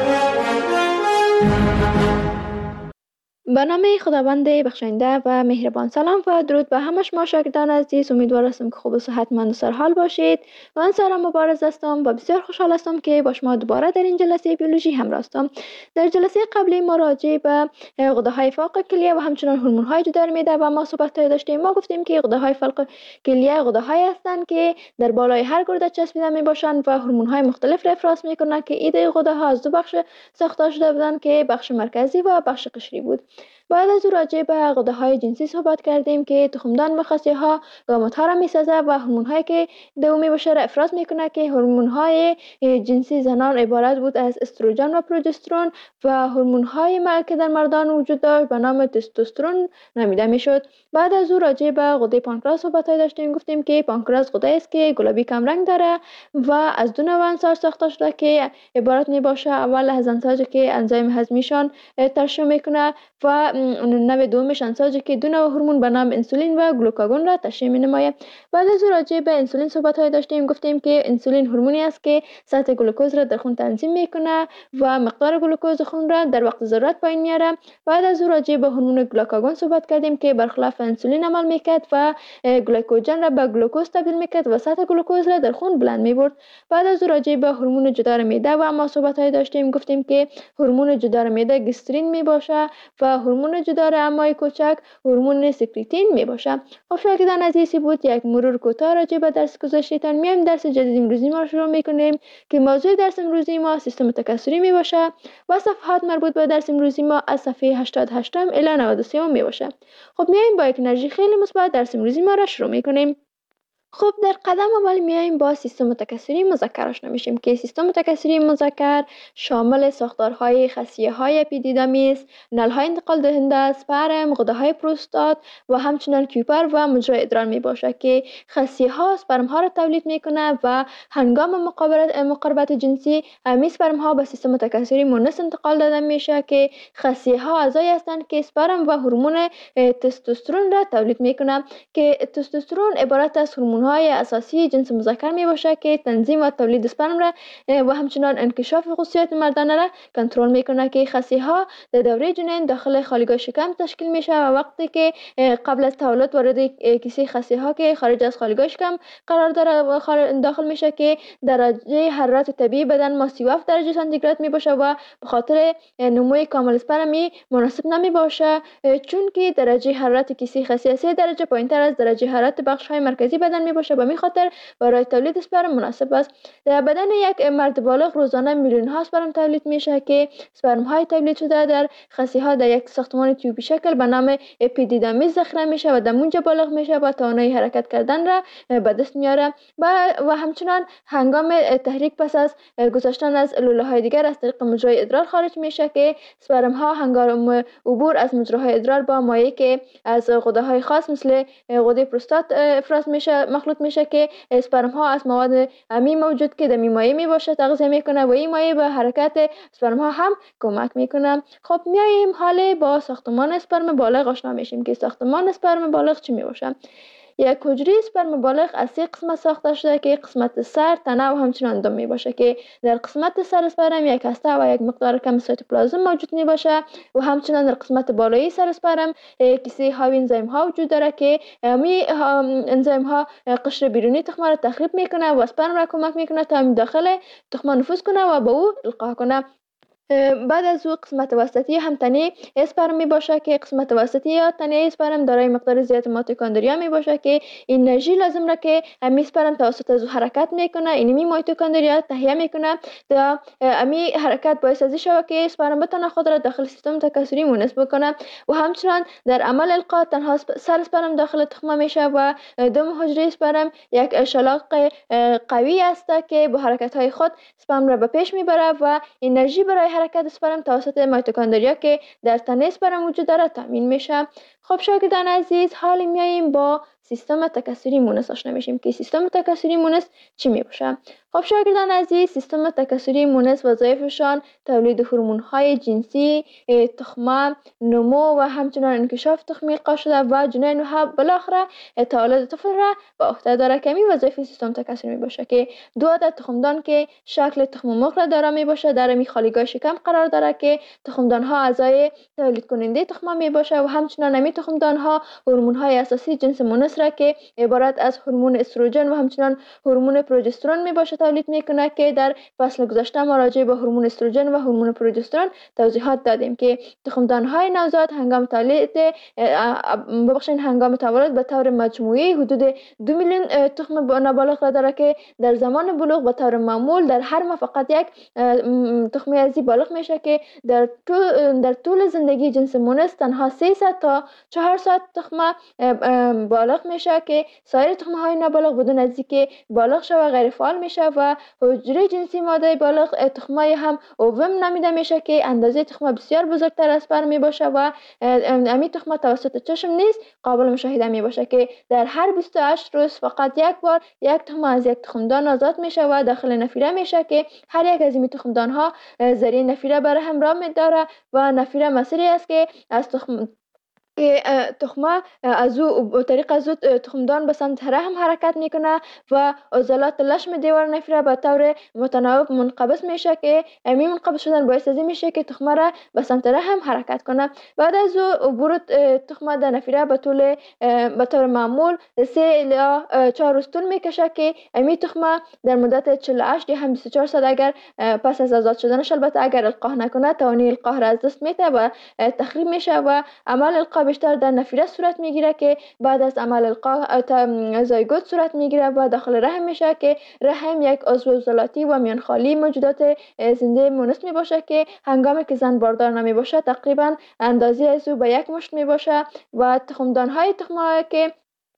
به نام خداوند بخشنده و مهربان. سلام و درود به همه شما شاگردان عزیز. امیدوار هستم که خوب و صحتمند و سرحال باشید. من سارا مبارز هستم و بسیار خوشحال هستم که با شما دوباره در این جلسه بیولوژی همراه هستم. در جلسه قبلی ما راجع به غده‌های فوق کلیه و همچنان هورمون‌های جدار معده و ما صحبت داشتیم. ما گفتیم که غده‌های فوق کلیه غده‌هایی هستند که در بالای هر گرده چسبیده میباشند و هورمون‌های مختلف را افراز میکنند که ایده غده‌ها از دو بخش ساخته شده بودند که بخش مرکزی و بخش قشری بود. بعد از او راجع به غده‌های جنسی صحبت کردیم که تخمدان مخصی‌ها گامت‌ها را می‌سازه و هورمون‌هایی که دومی باشه را افراز می‌کنه که هورمون‌های جنسی زنان عبارت بود از استروژن و پروژسترون و هورمون‌های که در مردان وجود داشت به نام تستوسترون نامیده می‌شد. بعد از او راجع به غده پانکراس صحبت داشتیم. گفتیم که پانکراس غده است که گلابی کم رنگ داره و از دو نوع انساج ساخته شده که عبارت می‌باشه اول از انساجی که انزیم هضمیشان ترشح می‌کنه و و نوع دومش انساجه که دو نوع هورمون به نام انسولین و گلوکاگون را تشریح می‌نماید. بعد از راجع به انسولین صحبت های داشتیم، گفتیم که انسولین هورمونی است که سطح گلوکوز را در خون تنظیم میکنه و مقدار گلوکوز خون را در وقت ضرورت پایین میاره. بعد از راجع به هورمون گلوکاگون صحبت کردیم که برخلاف انسولین عمل میکرد و گلیکوژن را به گلوکوز تبدیل میکرد و سطح گلوکوز را در خون بلند میبرد. بعد از راجع به هورمون جدار معده و ما صحبت های داشتیم، گفتیم که هورمون جدار معده گسترین میباشه و هورمون جدار امعای کوچک هورمون سکریتین میباشه. خب شاگردان عزیزی بود یک مرور کوتاه راجع به درس گذشته‌تان. میایم درس جدید امروزی ما شروع میکنیم که موضوع درس امروزی ما سیستم تکثری میباشه و صفحات مربوط به درس امروزی ما از صفحه هشتاد و هشت الی نود و سه میباشه. خب میایم با یک انرژی خیلی مثبت درس امروزی ما را شروع میکنیم. خب در قدم اول میایم با سیستم تکثری مذکر آشنا میشیم که سیستم تکثری مذکر شامل ساختارهای خصیه های اپیدیدامیس است، نلهای انتقال دهنده، اسپرم، غده های پروستات و همچنین کیوپر و مجرای ادرار می باشد که خصیه ها اسپرم ها را تولید میکنه و هنگام مقابلت مقاربت جنسی همین اسپرم ها به سیستم تکثری مونس انتقال داده میشه که خصیه ها اعضایی هستند که اسپرم و هورمون تستوسترون را تولید میکنه که تستوسترون عبارت از هورمون های اساسی جنس مذکر می باشه که تنظیم و تولید اسپرم را و همچنان انکشاف خصوصیات مردانه را کنترل میکنه که خصیه ها در دوره جنین داخل خالیگاه شکم تشکیل میشه و وقتی که قبل از تولد وارد کیسه خصیه ها که خارج از خالیگاه شکم قرار داره داخل میشه که درجه حرارت طبیعی بدن ما سی و هفت درجه سانتیگراد می باشه و به خاطر نموی کامل اسپرمی مناسب نمی باشه، چون که درجه حرارت کیسه خصیه سه درجه پایینتر از درجه حرارت بخش های مرکزی بدن می باشه. به می خاطر برای تولید اسپرم مناسب است. در بدن یک مرد بالغ روزانه میلیون ها اسپرم تولید میشه که اسپرم های تولید شده در خصیه ها در یک ساختمان تیوبی شکل به نام اپیدیدامیس ذخیره میشه و در اونجا بالغ میشه و توانایی حرکت کردن را به دست میاره و و همچنان هنگام تحریک پس از گذشتن از لوله های دیگر از طریق مجرای ادرار خارج میشه که اسپرم ها هنگام عبور از مجراهای ادرار با مایع که از غده های خاص مثل غده پروستات افراز میشه مخلوط میشه که اسپرم ها از مواد امی موجود که در مایع می باشه تغذیه میکنه و این مایع به حرکت اسپرم ها هم کمک میکنه. خب میایم حالا با ساختمان اسپرم بالغ آشنا میشیم که ساختمان اسپرم بالغ چی می باشه. یک حجره اسپرم بالغ از سه قسمت ساخته شده که قسمت سر، تنه و همچنان دم می باشه که در قسمت سر اسپرم یک هسته و یک مقدار کم سایتوپلازم موجود می باشه و همچنان در قسمت بالایی سر اسپرم کیسه حاوی انزیم ها وجود داره که می انزیم ها قشر بیرونی تخم را تخریب میکنه و اسپرم را کمک میکنه تا داخل تخم نفوذ کنه و به او القا کنه. بعد از او قسمت وسطی هم تنه اسپرم می باشه که قسمت وسطی یا تنه اسپرم دارای مقدار زیاد میتوکندریا می باشه که انرژی لازم را که امی اسپرم توسط از حرکت میکنه اینمی میتوکندریا تهیه میکنه تا امی حرکت باعث ازی شوه که اسپرم بتونه خود را داخل سیستم تکثری مونس بکنه و همچنان در عمل القا تنها سر اسپرم داخل تخمه میشه و دم حجره اسپرم یک شلاق قوی است که با حرکت های خود اسپرم را به پیش میبره و انرژی برای حرکت اسپرم توسط میتوکندریا که در تنه اسپرم وجود داره تامین میشه. خب شاگردان عزیز، حالا میاییم با سیستم تکثری مونس آشنا میشیم که سیستم تکثری مونس چی می باشه. خب شاگردان عزیز، سیستم تکثری مونس وظایفشان تولید هورمون های جنسی، تخمه، نمو و همچنان انکشاف تخمی القا شده و جنین و بالاخره تولد طفل را به عهده داره که این وظایف سیستم تکثری می باشه که دو عدد تخمدان که شکل تخم مرغ را داره می باشه در می خالیگاه شکم قرار داره که تخمدان ها اعضای تولید کننده تخمه می باشه و همچنان می تخمدان ها هورمون های اساسی جنس مونس را که عبارت از هورمون استروژن و همچنان هورمون پروژسترون می باشه تولید میکنه که در فصل گذشته ما راجع به هورمون استروژن و هورمون پروژسترون توضیحات دادیم که تخمدان های نوزاد هنگام تولید ببخشید هنگام تولد به طور مجموعی حدود دو میلیون تخم نابالغ را داره که در زمان بلوغ به طور معمول در هر ماه فقط یک تخم ازی بالغ میشه که در طول در طول زندگی جنس مونس تنها سیصد تا چهارصد تخم بالغ بالغ میشه که سایر تخم های نابالغ بدون از اینکه بالغ شوه غیر فعال میشه و حجره جنسی ماده بالغ تخمای هم اووم نامیده میشه که اندازه تخم بسیار بزرگتر از سپرم می باشه و امی تخم توسط چشم نیز قابل مشاهده می باشه که در هر بیست و هشت روز فقط یک بار یک تخم از یک تخمدان آزاد میشه و داخل نفیره میشه که هر یک از این تخمدان ها ذریع نفیره برای هم راه میداره و نفیره مسیری است که از تخم تخمه از او با طریق از او تخمدان به سمت رحم حرکت میکنه و عضلات لشم دیوار نفیره به طور متناوب منقبض میشه که همین منقبض شدن باعث از این میشه که تخمه را به سمت رحم حرکت کنه. بعد از او عبور تخمه در نفیره به طول به طور معمول سه الی چهار روز طول میکشه که همین تخمه در مدت چهل و هشت یا هم بیست و چهار ساعت اگر پس از آزاد شدنش البته اگر القاح نکنه توانایی القاح را از دست میده و تخریب میشه و عمل القاح بیشتر در نفیره صورت میگیره که بعد از عمل القاح زایگوت صورت میگیره و داخل رحم میشه که رحم یک عضو عضلاتی و میانخالی موجودات زنده مونس می باشه که هنگامی که زن باردار نمی باشه تقریبا اندازه از او به یک مشت می باشه و تخمدان های تخمه که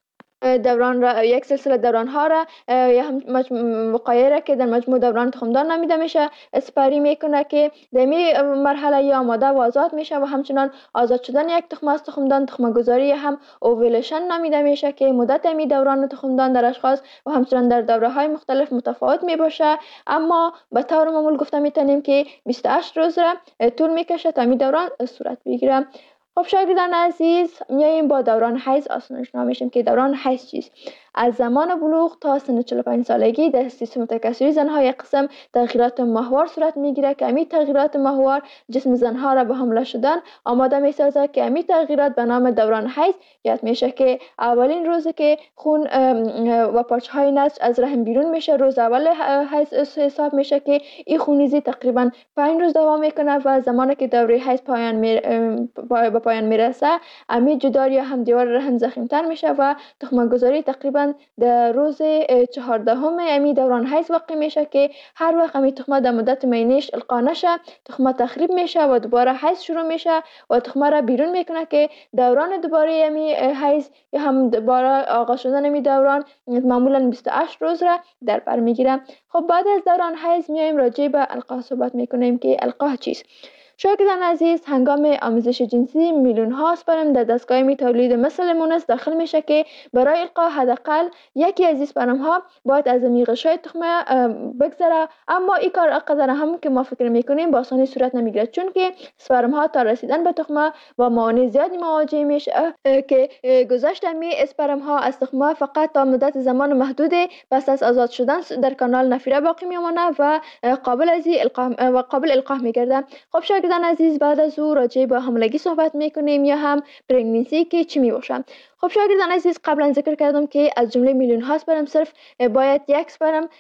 دوران را یک سلسله دوران ها را یا هم وقایع را که در مجموع دوران تخمدان نامیده میشه اسپری میکنه که در این مرحله یا آماده و آزاد میشه و همچنان آزاد شدن یک تخم از تخمدان تخم گذاری هم اوویلیشن نامیده میشه که مدت می دوران تخمدان در اشخاص و همچنان در دوره های مختلف متفاوت می باشه، اما به طور معمول گفته میتونیم که بیست و هشت روز را طول میکشه تا می دوران صورت بگیره. خب شاگردان عزیز، میاییم با دوران حیض آشنا میشیم که دوران حیض چیست. از زمان بلوغ تا سن چهل و پنج سالگی در سیستم تکثری زنها یک قسم تغییرات ماهوار صورت میگیره که امی تغییرات ماهوار جسم زنها را به حمله شدن آماده میسازه که امی تغییرات به نام دوران حیض یاد میشه که اولین روزی که خون و پارچه های نسج از رحم بیرون میشه روز اول حیض حساب میشه که این خونریزی تقریبا پنج روز دوام میکنه و زمانی که دوره حیض پایان می به پایان میرسه امی جدار یا هم دیوار رحم ضخیم‌تر میشه و تخم گذاری تقریبا در روز چهاردهم امی دوران حیض واقع میشه که هر وقت امی تخمه در مدت مینیش القا نشه تخمه تخریب میشه و دوباره حیض شروع میشه و تخمه را بیرون میکنه که دوران دوباره امی حیض یا هم دوباره آغاز شدن امی دوران معمولا بیست و هشت روز را در بر میگیره. خب بعد از دوران حیض میایم راجع به القاح صحبت میکنیم که القاح چیست. شاگردان عزیز، هنگام آموزش جنسی میلیون ها اسپرم در دستگاه می تولید مثل مونس داخل میشه که برای القاح حداقل یکی از اسپرم ها باید از غشای تخمه بگذره، اما این کار اقدر هم که ما فکر میکنیم با آسانی صورت نمیگیره چون که اسپرم ها تا رسیدن به تخمه با موانع زیادی مواجه میشه که گذشت می اسپرم ها از تخمه فقط تا مدت زمان محدود پس از آزاد شدن در کانال نفیره باقی میمونه و قابل از القاح و قابل القاح میگرده. خب شاگردان عزیز، بعد از او راجع به حاملگی صحبت میکنیم یا هم پرگننسی که چی می باشه. خب شاگردان عزیز، قبلا ذکر کردم که از جمله میلیون ها اسپرم صرف باید یک اسپرم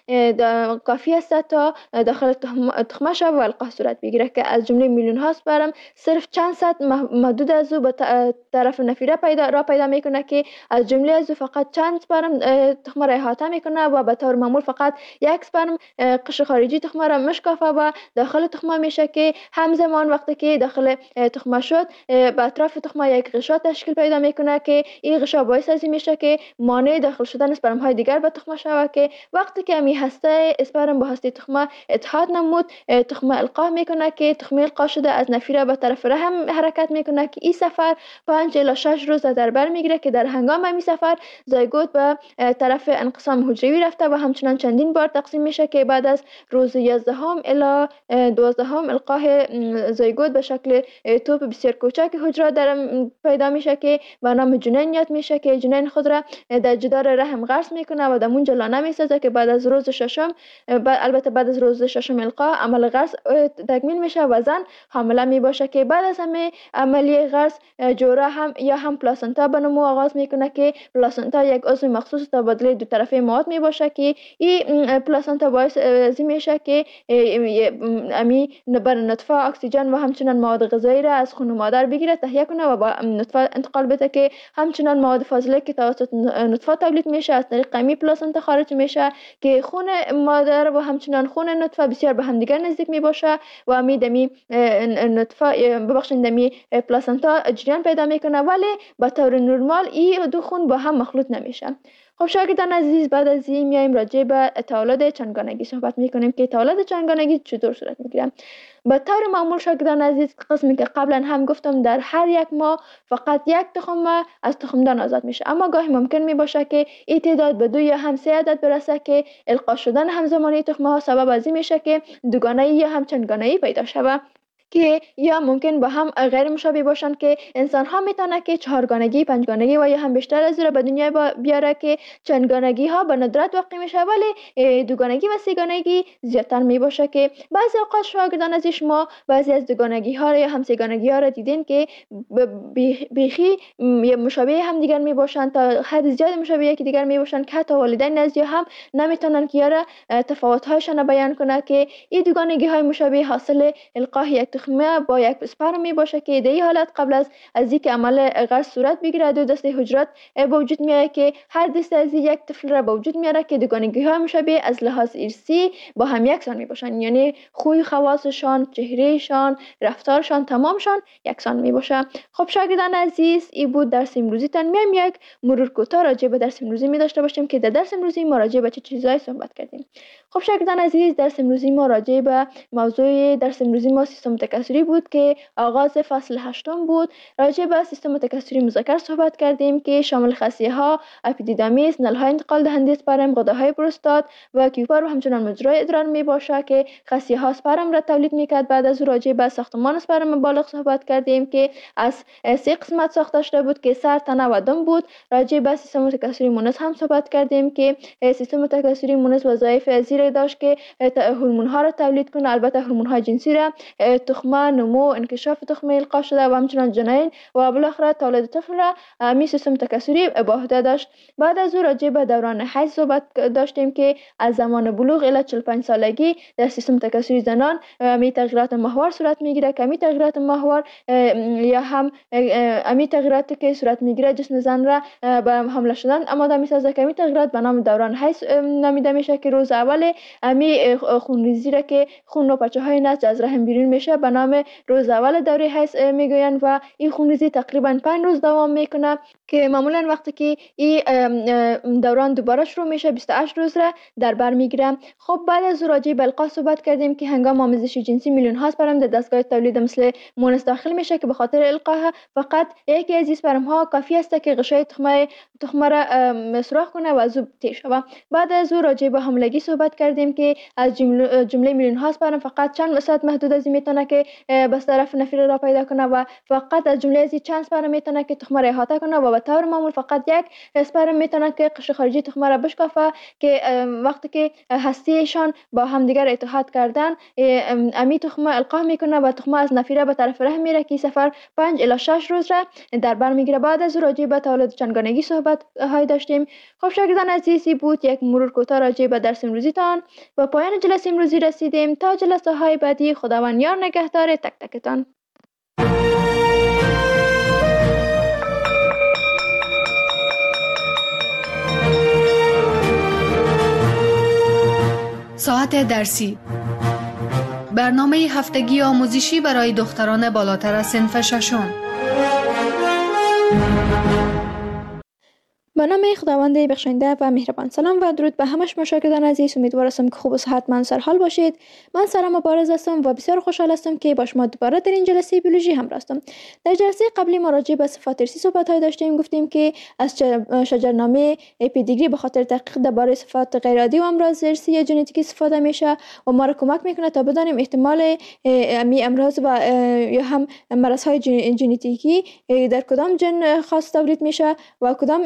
کافی است تا داخل تخمه شود و القاح صورت بگیره که از جمله میلیون ها اسپرم صرف چند صد محدود از او به طرف نفیره پیدا را پیدا میکنه که از جمله از او فقط چند اسپرم تخمه را احاطه میکنه و به طور معمول فقط یک اسپرم قشر خارجی تخمه را مشکافه و داخل تخمه میشه که همزمان وقتی که داخل تخمه شد به اطراف تخمه یک غشا تشکیل پیدا میکنه که این غشا باعث از این میشه که مانع داخل شدن اسپرم های دیگر به تخمه شود که وقتی که می هسته اسپرم با هسته تخمه اتحاد نمود تخمه القاح میکنه که تخمه القاح شده از نفیره به طرف رحم حرکت میکنه که این سفر پنج الی شش روز در بر میگیره که در هنگام این سفر زایگوت به طرف انقسام حجروی رفته و همچنان چندین بار تقسیم میشه که بعد از روز یازدهم الی دوازدهم القاح زایگوت به شکل توپ بسیار کوچک حجره در پیدا میشه که به نام جنین یاد میشه که جنین خود را در جدار رحم غرس میکنه و در اونجا لانه میسازه که بعد از روز ششم البته بعد از روز ششم القاح عمل غرس تکمیل میشه و زن حامله میباشه که بعد از همه عملیه غرس جوره هم یا هم پلاسنتا به نمو آغاز میکنه که پلاسنتا یک عضو مخصوص تبادله دو طرفه مواد میباشه که این پلاسنتا باعث از میشه که امی بر نطفه اکسیژن و همچنان مواد غذایی را از خون مادر بگیره تهیه کنه و با نطفه انتقال بده که همچنان همچنان مواد فاضله که توسط نطفه تولید میشه از طریق می پلاسنتا خارج میشه که خون مادر و همچنان خون نطفه بسیار به همدیگر نزدیک می باشه و می دمی نطفه ببخشید دمی پلاسنتا جریان پیدا میکنه، ولی به طور نرمال این دو خون با هم مخلوط نمیشه. خب شاگردان عزیز، بعد از این میایم راجع به تولد چندگانگی صحبت میکنیم که تولد چندگانگی چطور صورت میگیره. به طور معمول شاگردان عزیز، قسمی که قبلا هم گفتم در هر یک ماه فقط یک تخم از تخمدان آزاد میشه، اما گاهی ممکن می باشه که این تعداد به دو یا هم سه عدد برسه که القا شدن همزمانی تخمه ها سبب از این میشه که دوگانه‌ای یا هم چندگانه‌ای پیدا شود که یا ممکن با هم غیر مشابه باشن که انسان ها میتونه که چهارگانگی، پنجگانگی و یا هم بیشتر از این به دنیا بیاره که چندگانگی ها به ندرت واقع میشه، ولی دوگانگی و سه‌گانگی زیادتر می باشه که بعضی اوقات شاگردان از شما بعضی از دوگانگی ها یا هم سه‌گانگی ها را دیدین که بیخی مشابه هم دیگر می باشن، تا حد زیاد مشابه یکی دیگر می باشن که حتی والدین از هم نمیتونن که یاره تفاوت هایشان بیان کنه که این دوگانگی های مشابه حاصل القاء یک تخمه با یک اسپرم می باشه که در این حالت قبل از از اینکه عمل غرس صورت بگیره دو دسته حجرات به وجود میاد که هر دسته از یک طفل را به وجود میاره که دوگانگی های مشابه از لحاظ ارثی با هم یکسان می باشن، یعنی خوی خواصشان، چهرهشان، رفتارشان تمامشان یکسان می باشه. خب شاگردان عزیز، این بود درس امروزی تان. میایم یک مرور کوتاه راجع به درس امروزی می داشته باشیم که در درس امروزی ما راجع به چه چیزایی صحبت کردیم. خب شاگردان عزیز، درس امروزی ما راجع به موضوع درس امروزی ما سیستم تکثری بود که آغاز فصل هشتم بود. راجع به سیستم تکثری مذکر صحبت کردیم که شامل خصیه ها، اپیدیدامیس، نلهای انتقال دهنده اسپرم، غده‌های پروستات و کیوپر و همچنان مجرای ادرار می باشه که خصیه ها اسپرم را تولید میکرد. بعد از راجع به ساختمان اسپرم بالغ صحبت کردیم که از سه قسمت ساخته شده بود که سر، تنه و دم بود. راجع به سیستم تکثری مونس هم صحبت کردیم که سیستم تکثری مونس وظایف زیر داشت که هورمون ها را تولید کنه، البته هورمون های جنسی را، تخمه، نمو، انکشاف تخمه القا شده و همچنان جنین و بالاخره تولد طفل را می سیستم تکثری به عهده داشت. بعد از او راجع به دوران حیض صحبت داشتیم که از زمان بلوغ الی چهل و پنج سالگی در سیستم تکثری زنان می تغییرات ماهوار صورت میگیره که می تغییرات ماهوار یا هم امی تغییراتی که صورت میگیره جسم زن را به حمله شدن آماده میسازه که می تغییرات به نام دوران حیض نامیده میشه که روز اول امی خونریزی را که خون و پچه های نسج از رحم بیرون میشه به نام روز اول دوره حیض میگوین و این خونریزی تقریبا پنج روز دوام میکنه که معمولا وقتی که این دوران دوباره شروع میشه بیست و هشت روز را در بر میگیره. خب بعد از راجع به القاء صحبت کردیم که هنگام آمیزش جنسی میلیون ها اسپرم در دستگاه تولید مثل مونس داخل میشه که به خاطر القاء فقط یکی از اسپرم ها کافی است که غشای تخمه تخمه را سوراخ کنه و زوب تیر شود. بعد از راجع به حاملگی صحبت کردیم که از جمله, جمله میلیون ها اسپرم فقط چند درصد محدود از میتونه که بس طرف نفیر را پیدا کنه و فقط از جمله از چند اسپرم میتونه که تخمه را احاطه کنه و به طور معمول فقط یک اسپرم میتونه که قشر خارجی تخمه را بشکافه که وقتی که هستیشان با همدیگر اتحاد کردن امی تخمه القاء میکنه و تخمه از نفیره به طرف رحم میره که سفر پنج الی شش روز را در بر میگیره. بعد از راجع به تولد چندگانگی صحبت های داشتیم. خب شاگردان عزیزی بود یک مرور کوتاه راجع به درس امروزی تان. و پایان جلسه امروزی رسیدیم. تا جلسه های بعدی خداوند یار نگهدار تک تکتان. ساعت درسی، برنامه هفتگی آموزشی برای دختران بالاتر از صنف ششم. به نام خداوند بخشنده و مهربان. سلام و درود به همه شما شاگردان عزیز. امیدوارم که خوب و صحتمند سر حال باشید. من سارا مبارز هستم و بسیار خوشحال هستم که با شما دوباره در این جلسه بیولوژی همراه هستم. در جلسه قبلی ما راجع به صفات ارثی صحبت های داشتیم. گفتیم که از شجرنامه پیدیگری به خاطر تحقیق درباره صفات غیر عادی و امراض ارثی یا ژنتیکی استفاده میشه و ما را کمک میکنه تا بدانیم احتمال امی امراض و یا هم مرض های ژنتیکی در کدام جن خاص تولید میشه و کدام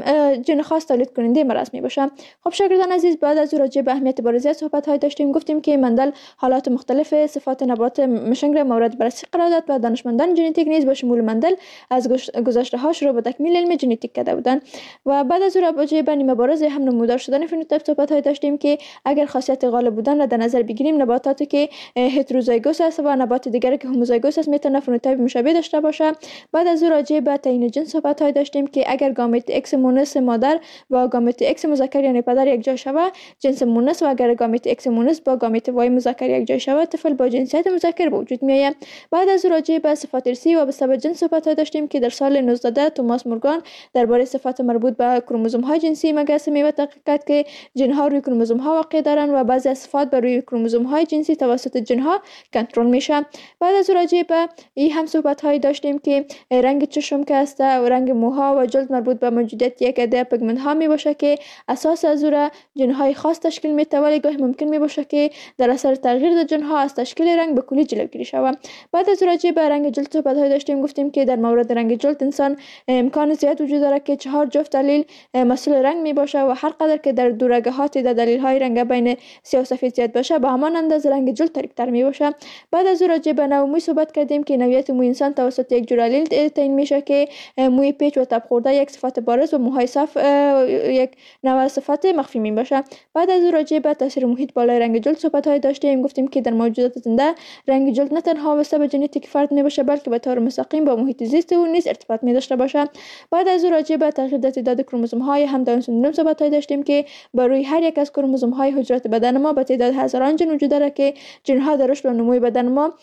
جن خاص تولید کننده مرض می باشه. خب شاگردان عزیز، بعد از راجع به اهمیت بارزیت صحبت های داشتیم. گفتیم که مندل حالات مختلف صفات نبات مشنگ را مورد بررسی قرار داد و دانشمندان ژنتیک نیز با شمول مندل از گذشته ها شروع به تکمیل علم ژنتیک کرده بودند و بعد از راجع به نیمه بارز هم نمودار شدن فنوتیپ صحبت های داشتیم که اگر خاصیت غالب بودن را در نظر بگیریم، نباتاتی که هتروزایگوس است و نبات دیگری که هوموزایگوس است میتونه فنوتیپ مشابه داشته باشه. بعد از راجع به تعیین جنس صحبت های داشتیم که اگر گامیت ایکس مونس مادر با گامیت ایکس مذکر یعنی پدر یک جا شوه، جنس مونس، و اگر گامیت ایکس مونس با گامیت وای مذکر یک جا شوه، طفل با جنسیت مذکر به وجود میآید. بعد از راجع به صفات ارثی و به سبب جنس صحبت های داشتیم که در سال نوزده توماس مورگان درباره صفات مربوط به کروموزوم های جنسی مگس می تحقیق کرد که جن ها روی کروموزوم ها واقع دارند و بعضی از صفات بر روی کروموزوم های جنسی توسط جن ها کنترل میشه. بعد از راجع به این هم صحبت های داشتیم که رنگ چشم که است و رنگ موها و جلد مربوط به موجودیت یک عده پیگمنت ها می باشه که اساس از او جن های خاص تشکیل میده، ولی گاهی ممکن می باشه که در اثر تغییر در جن ها از تشکیل رنگ به کلی جلوگیری شود. بعد از راجع به رنگ جلد صحبت های داشتیم. گفتیم که در مورد رنگ جلد انسان امکان زیاد وجود داره که چهار جفت دلیل مسئول رنگ می باشه و هر قدر که در دورگهات در دلیل های رنگ بین سیاه و سفید زیاد باشه به همان اندازه رنگ جلد تاریک‌تر می باشه. بعد از راجع به نوع موی صحبت کردیم که نوعیت موی انسان توسط یک جور تعیین میشه که موی پیچ و تب خورده یک صفت بارز و موهای صاف یک نوع صفت مخفی می باشه. بعد از راجع به تاثیر محیط بالای رنگ جلد صحبت های داشتیم. گفتیم که در موجودات زنده رنگ جلد نه تنها واسه به ژنتیک فرد می باشه بلکه به طور مستقیم با محیط زیست او نیز ارتباط می داشته باشه. بعد از راجع به تغییر در تعداد کروموزوم های هم داون سندروم صحبت های داشتیم که بر روی هر یک از کروموزوم های حجرات بدن ما به تعداد هزاران جن وجود داره که جن ها در رشد و نمو بدن ما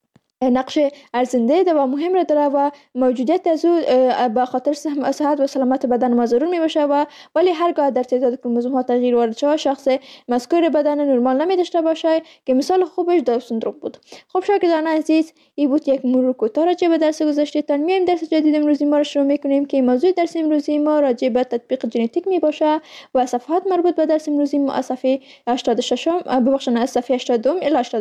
نقش ارزنده ده و مهم را داره و موجودیت از او به خاطر صحت و سلامت بدن ما ضرور می باشه و ولی هرگاه در تعداد کروموزوم ها تغییر وارد شود شخص مذکور بدن نرمال نمی داشته باشه که مثال خوبش داون سندروم بود. خب شاگردان عزیز، این بود یک مرور کوتاه راجع به درس گذشته تان. میایم درس جدید امروزی ما را شروع میکنیم که موضوع درس امروزی ما راجع به تطبیق ژنتیک می باشه و صفحات مربوط به درس امروزی ما از صفحه هشتاد و شش ببخشید از صفحه هشتاد الی هشتاد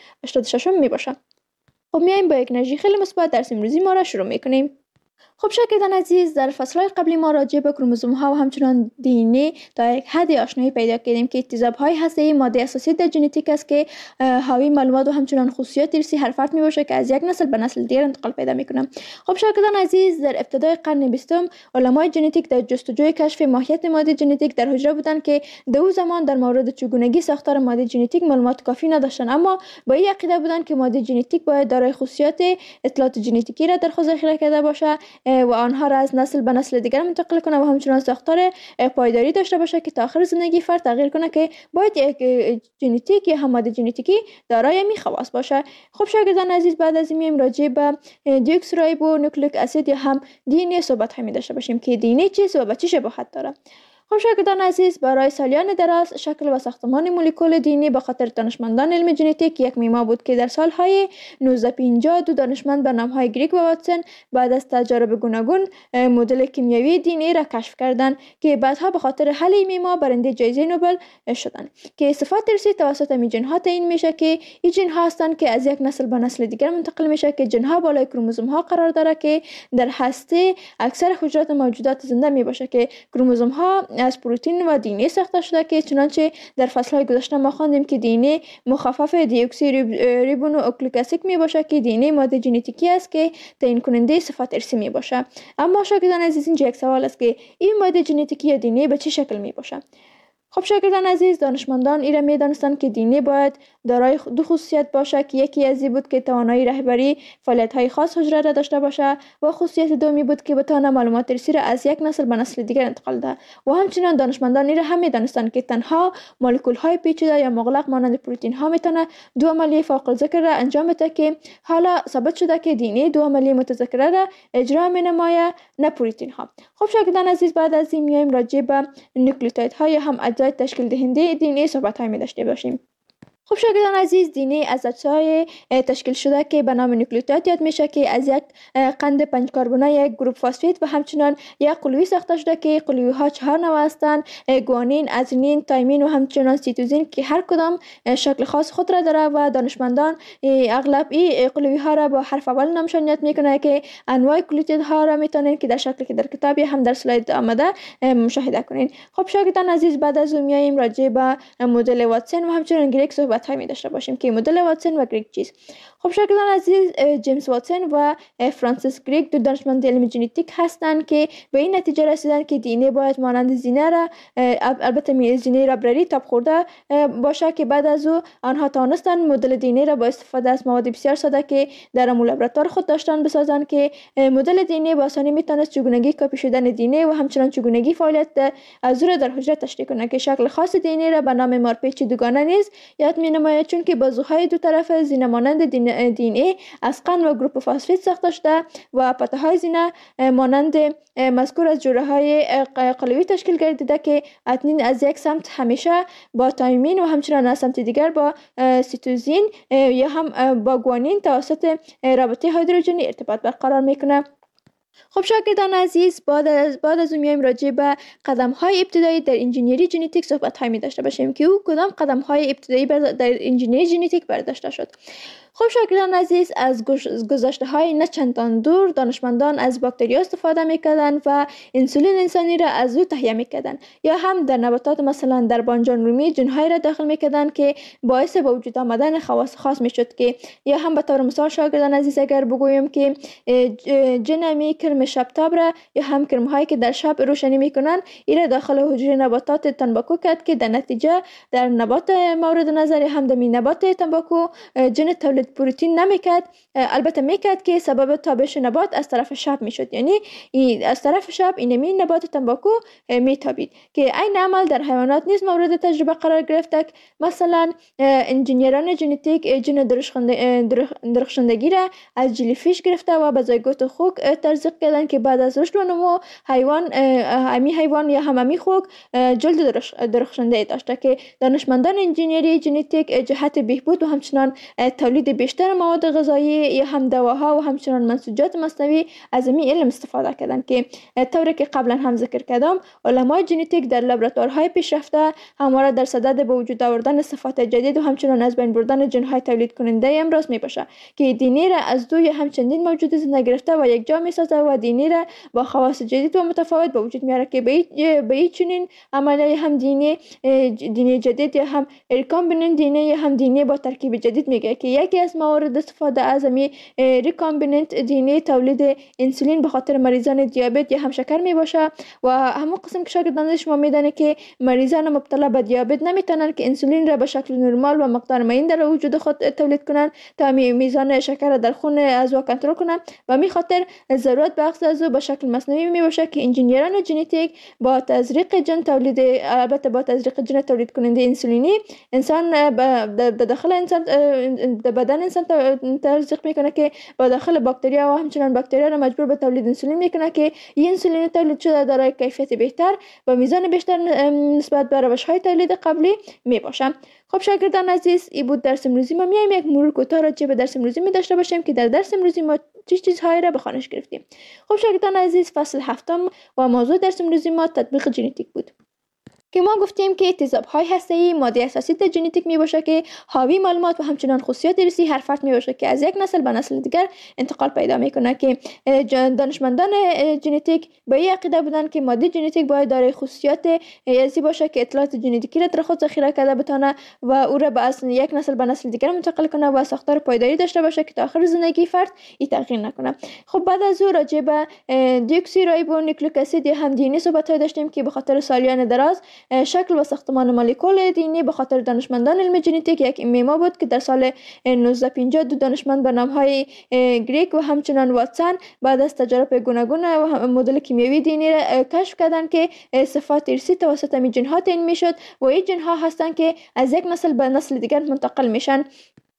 و شش می باشه. خب میایم با یک انرژی خیلی مثبت درس امروزی ما را شروع میکنیم. خب شاگردان عزیز، در فصل‌های قبلی ما راجع به کروموزوم ها و همچنان دی ان ای تا یک حد آشنایی پیدا کردیم که تیزاب های هسته‌ای ماده اساسی در ژنتیک است که حاوی معلومات و همچنان خصوصیات ارثی هر فرد میباشه که از یک نسل به نسل دیگر انتقال پیدا میکنه. خب شاگردان عزیز، در ابتدای قرن بیستم علمای ژنتیک در جستجوی کشف ماهیت ماده ژنتیک در حجره بودند که در اون زمان در مورد چگونگی ساختار ماده ژنتیک معلومات کافی نداشتند، اما با این عقیده بودند که ماده ژنتیک باید دارای خصوصیات اطلاعات ژنتیکی را در خود ذخیره کرده باشه و آنها را از نسل به نسل دیگر منتقل کنه و همچنان ساختار پایداری داشته باشه که تا آخر زندگی فرد تغییر کنه که باید یک ژنتیک یا ماده ژنتیکی دارای می خواص باشه. خب شاگردان عزیز، بعد از این میایم راجع به دیوکسریبو نوکلیک اسید یا هم دی ان ای صحبت همی داشته باشیم که دی ان ای چیست و به چی شباهت داره. خب شاگردان عزیز، برای سالیان دراز شکل و ساختمان مولکول دی ان ای به خاطر دانشمندان علم ژنتیک یک معما بود که در سالهای نوزده پنجاه دو دانشمند به نامهای گریگ و واتسون بعد از تجارب گوناگون مدل کیمیایی دی ان ای را کشف کردند که بعدها به خاطر حل این معما برنده جایزه نوبل شدند که صفات ارثی توسط می ژن ها تعیین میشه که این ژن ها هستند که از یک نسل به نسل دیگر منتقل میشه که ژن ها بالای کروموزوم ها قرار داره که در هسته اکثر حجرات موجودات زنده می باشه که کروموزوم ها از پروتئین و دی ان ای ساخته شده که چنانچه در فصل‌های گذشته ما خواندیم که دی ان ای مخفف دیوکسی ریبونوکلیک اسید می باشه که دی ان ای ماده ژنتیکی است که تعیین کننده صفات ارثی می باشه. اما شاگردان عزیز، اینجا یک سوال است که این ماده ژنتیکی یا دی ان ای به چه شکل می باشه؟ خب شاگردان عزیز، دانشمندان این را می دانستند که دی ان ای باید دارای دو خصوصیت باشه که یکی از این بود که توانایی رهبری فعالیت‌های خاص حجره را داشته باشه و خصوصیت دومی بود که بتونه معلومات ارثی را از یک نسل به نسل دیگر انتقال ده. و همچنین دانشمندان این را هم می دانستند که تنها مولکول‌های پیچیده یا مغلق مانند پروتئین‌ها میتونه دو عملیه فوق الذکر را انجام بده که حالا ثابت شده که دی ان ای دو عملیه متذکره را اجرا می‌نماید، نه پروتئین‌ها. خب شاگردان عزیز، بعد از این میایم راجع به نوکلیوتیدها یا هم اجزای تشکیل دهنده دی ان ای صحبت های می داشته باشیم. خب شاگردان عزیز، دی ان ای از اجزای تشکیل شده که به نام نیوکلیوتید یاد میشه که از یک قند پنج کربنی یک گروپ فسفید و همچنین یک قلوی ساخته شده که قلوی ها چهار نوع هستند: گوانین، ادرنین، تایمین و همچنین سیتوزین که هر کدام شکل خاص خود را داره و دانشمندان اغلب این قلوی ها را با حرف اول نامشان یاد میکنه که انواع نیوکلیوتید ها را میتونین که در شکلی که در کتابی هم در سلاید آمده مشاهده کنین. خب شاگردان عزیز، بعد از اون میایم راجع به مدل واتسون و همچنین گریگ صحبت های می داشته باشیم که مدل واتسون و گریگ چیست. خب شاگردان عزیز، جیمز واتسون و فرانسیس گریگ دو دانشمند علم ژنتیک هستند که به این نتیجه رسیدند که دی ان ای باید مانند زینه را، البته زینه ربرری تاب خورده باشه، که بعد از او آنها توانستند مدل دی ان ای را با استفاده از مواد بسیار ساده که در لابراتوار خود داشتن بسازند که مدل دی ان ای با آسانی میتونست چگونگی کپی شدن دی ان ای و همچنین چگونگی فعالیت از او را در حجره تشریح کنه که شکل خاص دی ان ای را به نام مارپیچ دوگانه نیز یاد مینماید، چون که بازوهای دو طرف زینه مانند دی ان ای از قند و گروپ فسفید ساخته شده و پته های زینه مانند مذکور از جوره های قلوی تشکیل گردیده که ادنین از یک سمت همیشه با تایمین و همچنین از سمت دیگر با سیتوزین یا هم با گوانین توسط رابطه هیدروژنی ارتباط برقرار میکنه. خب شاگردان عزیز، بعد از بعد از اون میایم راجع به قدم های ابتدایی در انجینیری ژنتیک صحبت های می داشته باشیم که او کدام قدم های ابتدایی در انجینیری ژنتیک برداشته شد. خب شاگردان عزیز، از گذشته های نه چندان دور دانشمندان از باکتریا استفاده میکردند و انسولین انسانی را از او تهیه میکردند، یا هم در نباتات مثلا در بانجان رومی جنهای را داخل میکردند که باعث به وجود آمدن خواص خاص میشد، که یا هم به طور مثال شاگردان عزیز اگر بگویم که جن می کرم شبتاب را یا هم کرم هایی که در شب روشنی میکنند این را داخل حجره نباتات تنباکو کرد که در نتیجه در نبات مورد نظر هم در نبات تنباکو جن تولید پروتئین نمیکرد، البته میکرد که سبب تابش نبات از طرف شب میشد، یعنی از طرف شب اینمی نبات تنباکو میتابید که این عمل در حیوانات نیز مورد تجربه قرار گرفت. مثلا انجینیران ژنتیک جن درخشندگی را از جلیفیش گرفته و به زایگوت خوک تزریق کردند که بعد از رشد و نمو حیوان امی حیوان یا هم امی خوک جلد درخشنده داشته که دانشمندان انجینیری ژنتیک جهت بهبود و همچنان تولید بیشتر مواد غذایی یا هم دواها و همچنان منسوجات مصنوعی از این علم استفاده کردند که طوری که قبلا هم ذکر کردم علمای ژنتیک در لابراتوارهای پیشرفته همواره در صدد به وجود آوردن صفات جدید و همچنان از بین بردن ژن‌های تولید کننده امروز میباشه که دی ان ای را از دو یا هم چندین موجود زنده گرفته و یک جا میسازه و دی ان ای را با خواص جدید و متفاوت به وجود میاره که به این چنین عملیه هم دی ان ای دی ان ای جدید یا هم ریکامبیننت دی ان ای یا هم دی ان ای با ترکیب جدید میگه که یکی از موارد استفاده از می ریکامبیننت دی ان ای تولید انسولین به خاطر مریضان دیابت یا هم شکر می باشه و همون قسم که شاگردان شما میدانه که مریضان مبتلا به دیابت نمیتونن که انسولین را به شکل نرمال و مقدار معین در وجود خود تولید کنن تا میزان شکر در خون از او کنترل کنن و می خاطر ضرورت به اخذ از او به شکل مصنوعی می باشه که انجینیران ژنتیک با تزریق جن تولید البته با تزریق جن تولید کننده انسولینی انسان در داخل انسان در بدن انسان تزریق میکنه که با داخل باکتریا و همچنان باکتریا را مجبور به تولید انسولین میکنه که این انسولین تولید شده دارای کیفیت بهتر و میزان بیشتر نسبت به روش‌های تولید قبلی میباشه. خب شاگردان عزیز، این بود درس امروزی ما. میایم یک مرور کوتاه راجع به درس امروزی می داشته باشیم که در درس امروزی ما چه چیزهایی را به خوانش گرفتیم. خب شاگردان عزیز، فصل هفتم و موضوع درس امروزی ما تطبیق ژنتیک بود که ما گفتیم که تیزاب‌های هسته‌ای ماده اساسی در ژنتیک میباشه که حاوی معلومات و همچنان خصوصیات ارثی هر فرد میباشه که از یک نسل به نسل دیگر انتقال پیدا میکنه که دانشمندان ژنتیک به این عقیده بودن که ماده ژنتیک باید دارای خصوصیات ارثی باشه که اطلاعات ژنتیکی را در خود ذخیره کرده بتونه و او را به یک نسل به نسل دیگر منتقل کنه و ساختار پایداری داشته باشه که تا آخر زندگی فرد این تغییر نکنه. خب بعد از او راجع به دیوکسیریبونوکلیک اسید یا هم دی ان ای صحبت داشتیم که به خاطر سالیان دراز شکل و ساختمان مولکول دی ان ای به خاطر دانشمندان علم ژنتیک یک ایمما بود که در سال نوزده پنجاه دو دانشمند به نام‌های گریگ و همچنان واتسون بعد از تجارب گوناگون و مدل کیمیایی دی ان ای را کشف کردند که صفات ارثی توسط می جن‌ها تعیین میشد و این جن‌ها هستند که از یک نسل به نسل دیگر منتقل میشن.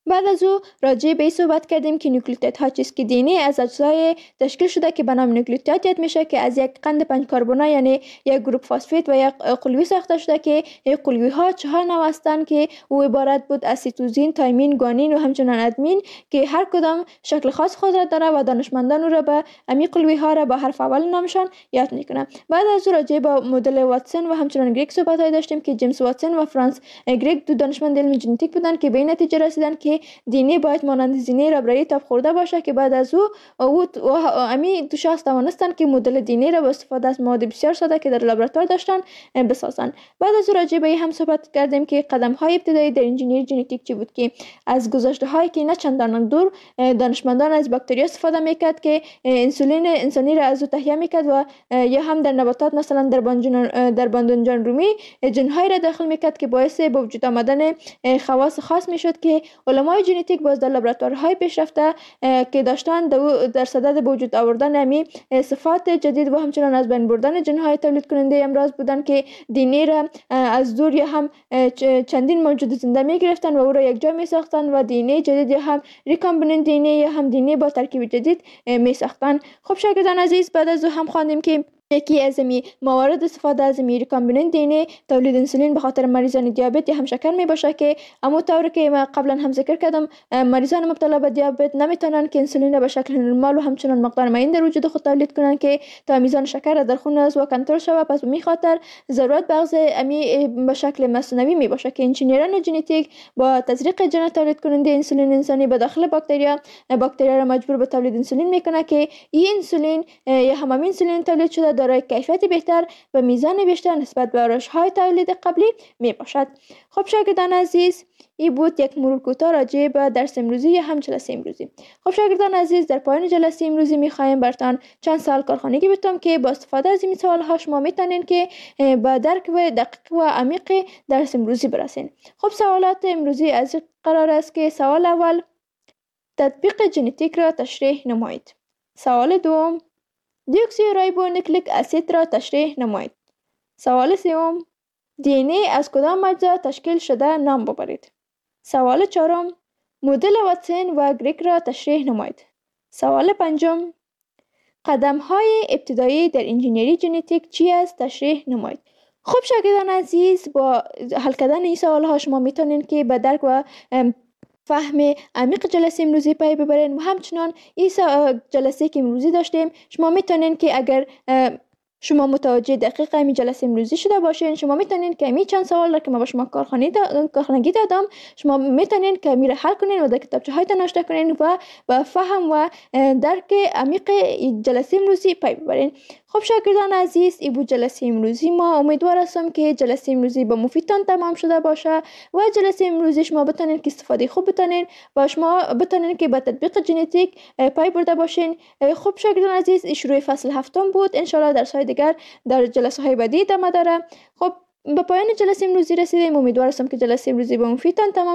بعد از او راجع به این صحبت کردیم که نوکلئوتیدها چیست که دی ان ای از اجزای تشکیل شده که به نام نوکلئوتید یاد میشه که از یک قند پنج کربنی یعنی یک گروپ فسفید و یک قلوی ساخته شده که این قلوی ها چهار نوع هستند که او عبارت بود از سیتوزین، تایمین، گوانین و همچنان ادمین که هر کدام شکل خاص خود را داره و دانشمندان او را به امی قلوی ها را با حرف اول نامشان یاد میکنه. بعد از او راجع به مدل واتسون و همچنان گریگ صحبت های داشتیم که جیمز واتسون و فرانس گریگ دو دانشمند علم ژنتیک بودند که به این نتیجه رسیدند که دی ان ای باید مانند زینه ربرایی تاب خورده باشه که بعد از او او امی دو شخص توانستند که مدل دی ان ای را با استفاده از مواد بسیار ساده که در لابراتوار داشتن بسازند. بعد از او راجع به هم صحبت کردیم که قدم های ابتدایی در انجینیری ژنتیک چی بود که از گذشته هایی که نه چندان دور دانشمندان از باکتری استفاده میکرد که انسولین انسانی را از او تهیه میکرد و یا هم در نباتات مثلا در بانجان در باندونجان رومی ژن های را داخل میکرد که باعث به وجود آمدن خواص خاص میشد که علمای ژنتیک باز در لابراتوارهای پیشرفته که داشتن در صدد به وجود آوردن امی صفات جدید و همچنان از بین بردن ژن های تولید کننده امراض بودن که دی ان ای را از دور یا هم چندین موجود زنده می گرفتن و او را یک جا می ساختن و دی ان ای جدید یا هم ریکامبیننت دی ان ای یا هم دی ان ای با ترکیب جدید می ساختن. خب شاگردان عزیز، بعد از او هم خواندیم که یکی از می موارد استفاده از می ریکامبیننت دی ان ای تولید انسولین به خاطر مریضان دیابت یا هم شکر می باشه که اما طوری که ما قبلا هم ذکر کردم مریضان مبتلا به دیابت نمیتونن که انسولین را به شکل نرمال و همچنان مقدار معین در وجود خود تولید کنن که تا میزان شکر در خون از و کنترل شود. پس به می خاطر ضرورت به امی به شکل مصنوعی می باشه که انجینیران ژنتیک با تزریق ژن تولید کننده انسولین انسانی به داخل باکتریا باکتریا را مجبور به تولید انسولین میکنه که این انسولین یا هم انسولین تولید شده دارای کیفیت بهتر و میزان بیشتر نسبت به روش‌های تولید قبلی می باشد. خب شاگردان عزیز، این بود یک مرور کوتاه راجع به درس امروزی یا هم جلسه امروزی. خب شاگردان عزیز، در پایان جلسه امروزی می‌خوایم براتون چند سوال کارخانگی بتونم که با استفاده از این سوال‌ها شما میتونین که با درک و دقیق و عمیق درس امروزی برسین. خب سوالات امروزی از قرار است که سوال اول، تطبیق ژنتیک را تشریح نمایید. سوال دوم، دیوکسیریبونوکلیک اسید را تشریح نمایید. سوال سوم، دی ان ای از کدام اجزا تشکیل شده نام ببرید. سوال چهارم، مدل واتسون و گریگ را تشریح نمایید. سوال پنجم، قدم های ابتدایی در انجینیری ژنتیک چی است تشریح نمایید. خب شاگردان عزیز، با حل کردن این سوال ها شما میتونین که به درک و فهم عمیق جلسه امروزی پی ببرین و همچنان این جلسه که امروزی داشتیم شما میتونین که اگر شما متوجه دقیق امی جلسه امروزی شده باشین، شما میتونین که امی چند سوال را که ما به شما کارخانگی دا کارخانگی دادم شما میتونین که امی را حل کنین و در کتابچه هایتان نوشته کنین و با فهم و درک عمیق جلسه امروزی پی ببرین. خب شاگردان عزیز، این بود جلسه امروزی ما. امیدوار هستم که جلسه امروزی با مفیدتان تمام شده باشه و جلسه امروزی شما بتونین که استفاده خوب بتونین و شما بتونین که با تطبیق ژنتیک پی برده باشین. خب شاگردان عزیز، شروع فصل هفتم بود. ان شاء الله درس های دیگر در جلسه های بعدی ادامه داره. خب به پایان جلسه امروزی رسیدیم. امیدوار هستم که جلسه امروزی با مفیدتان تمام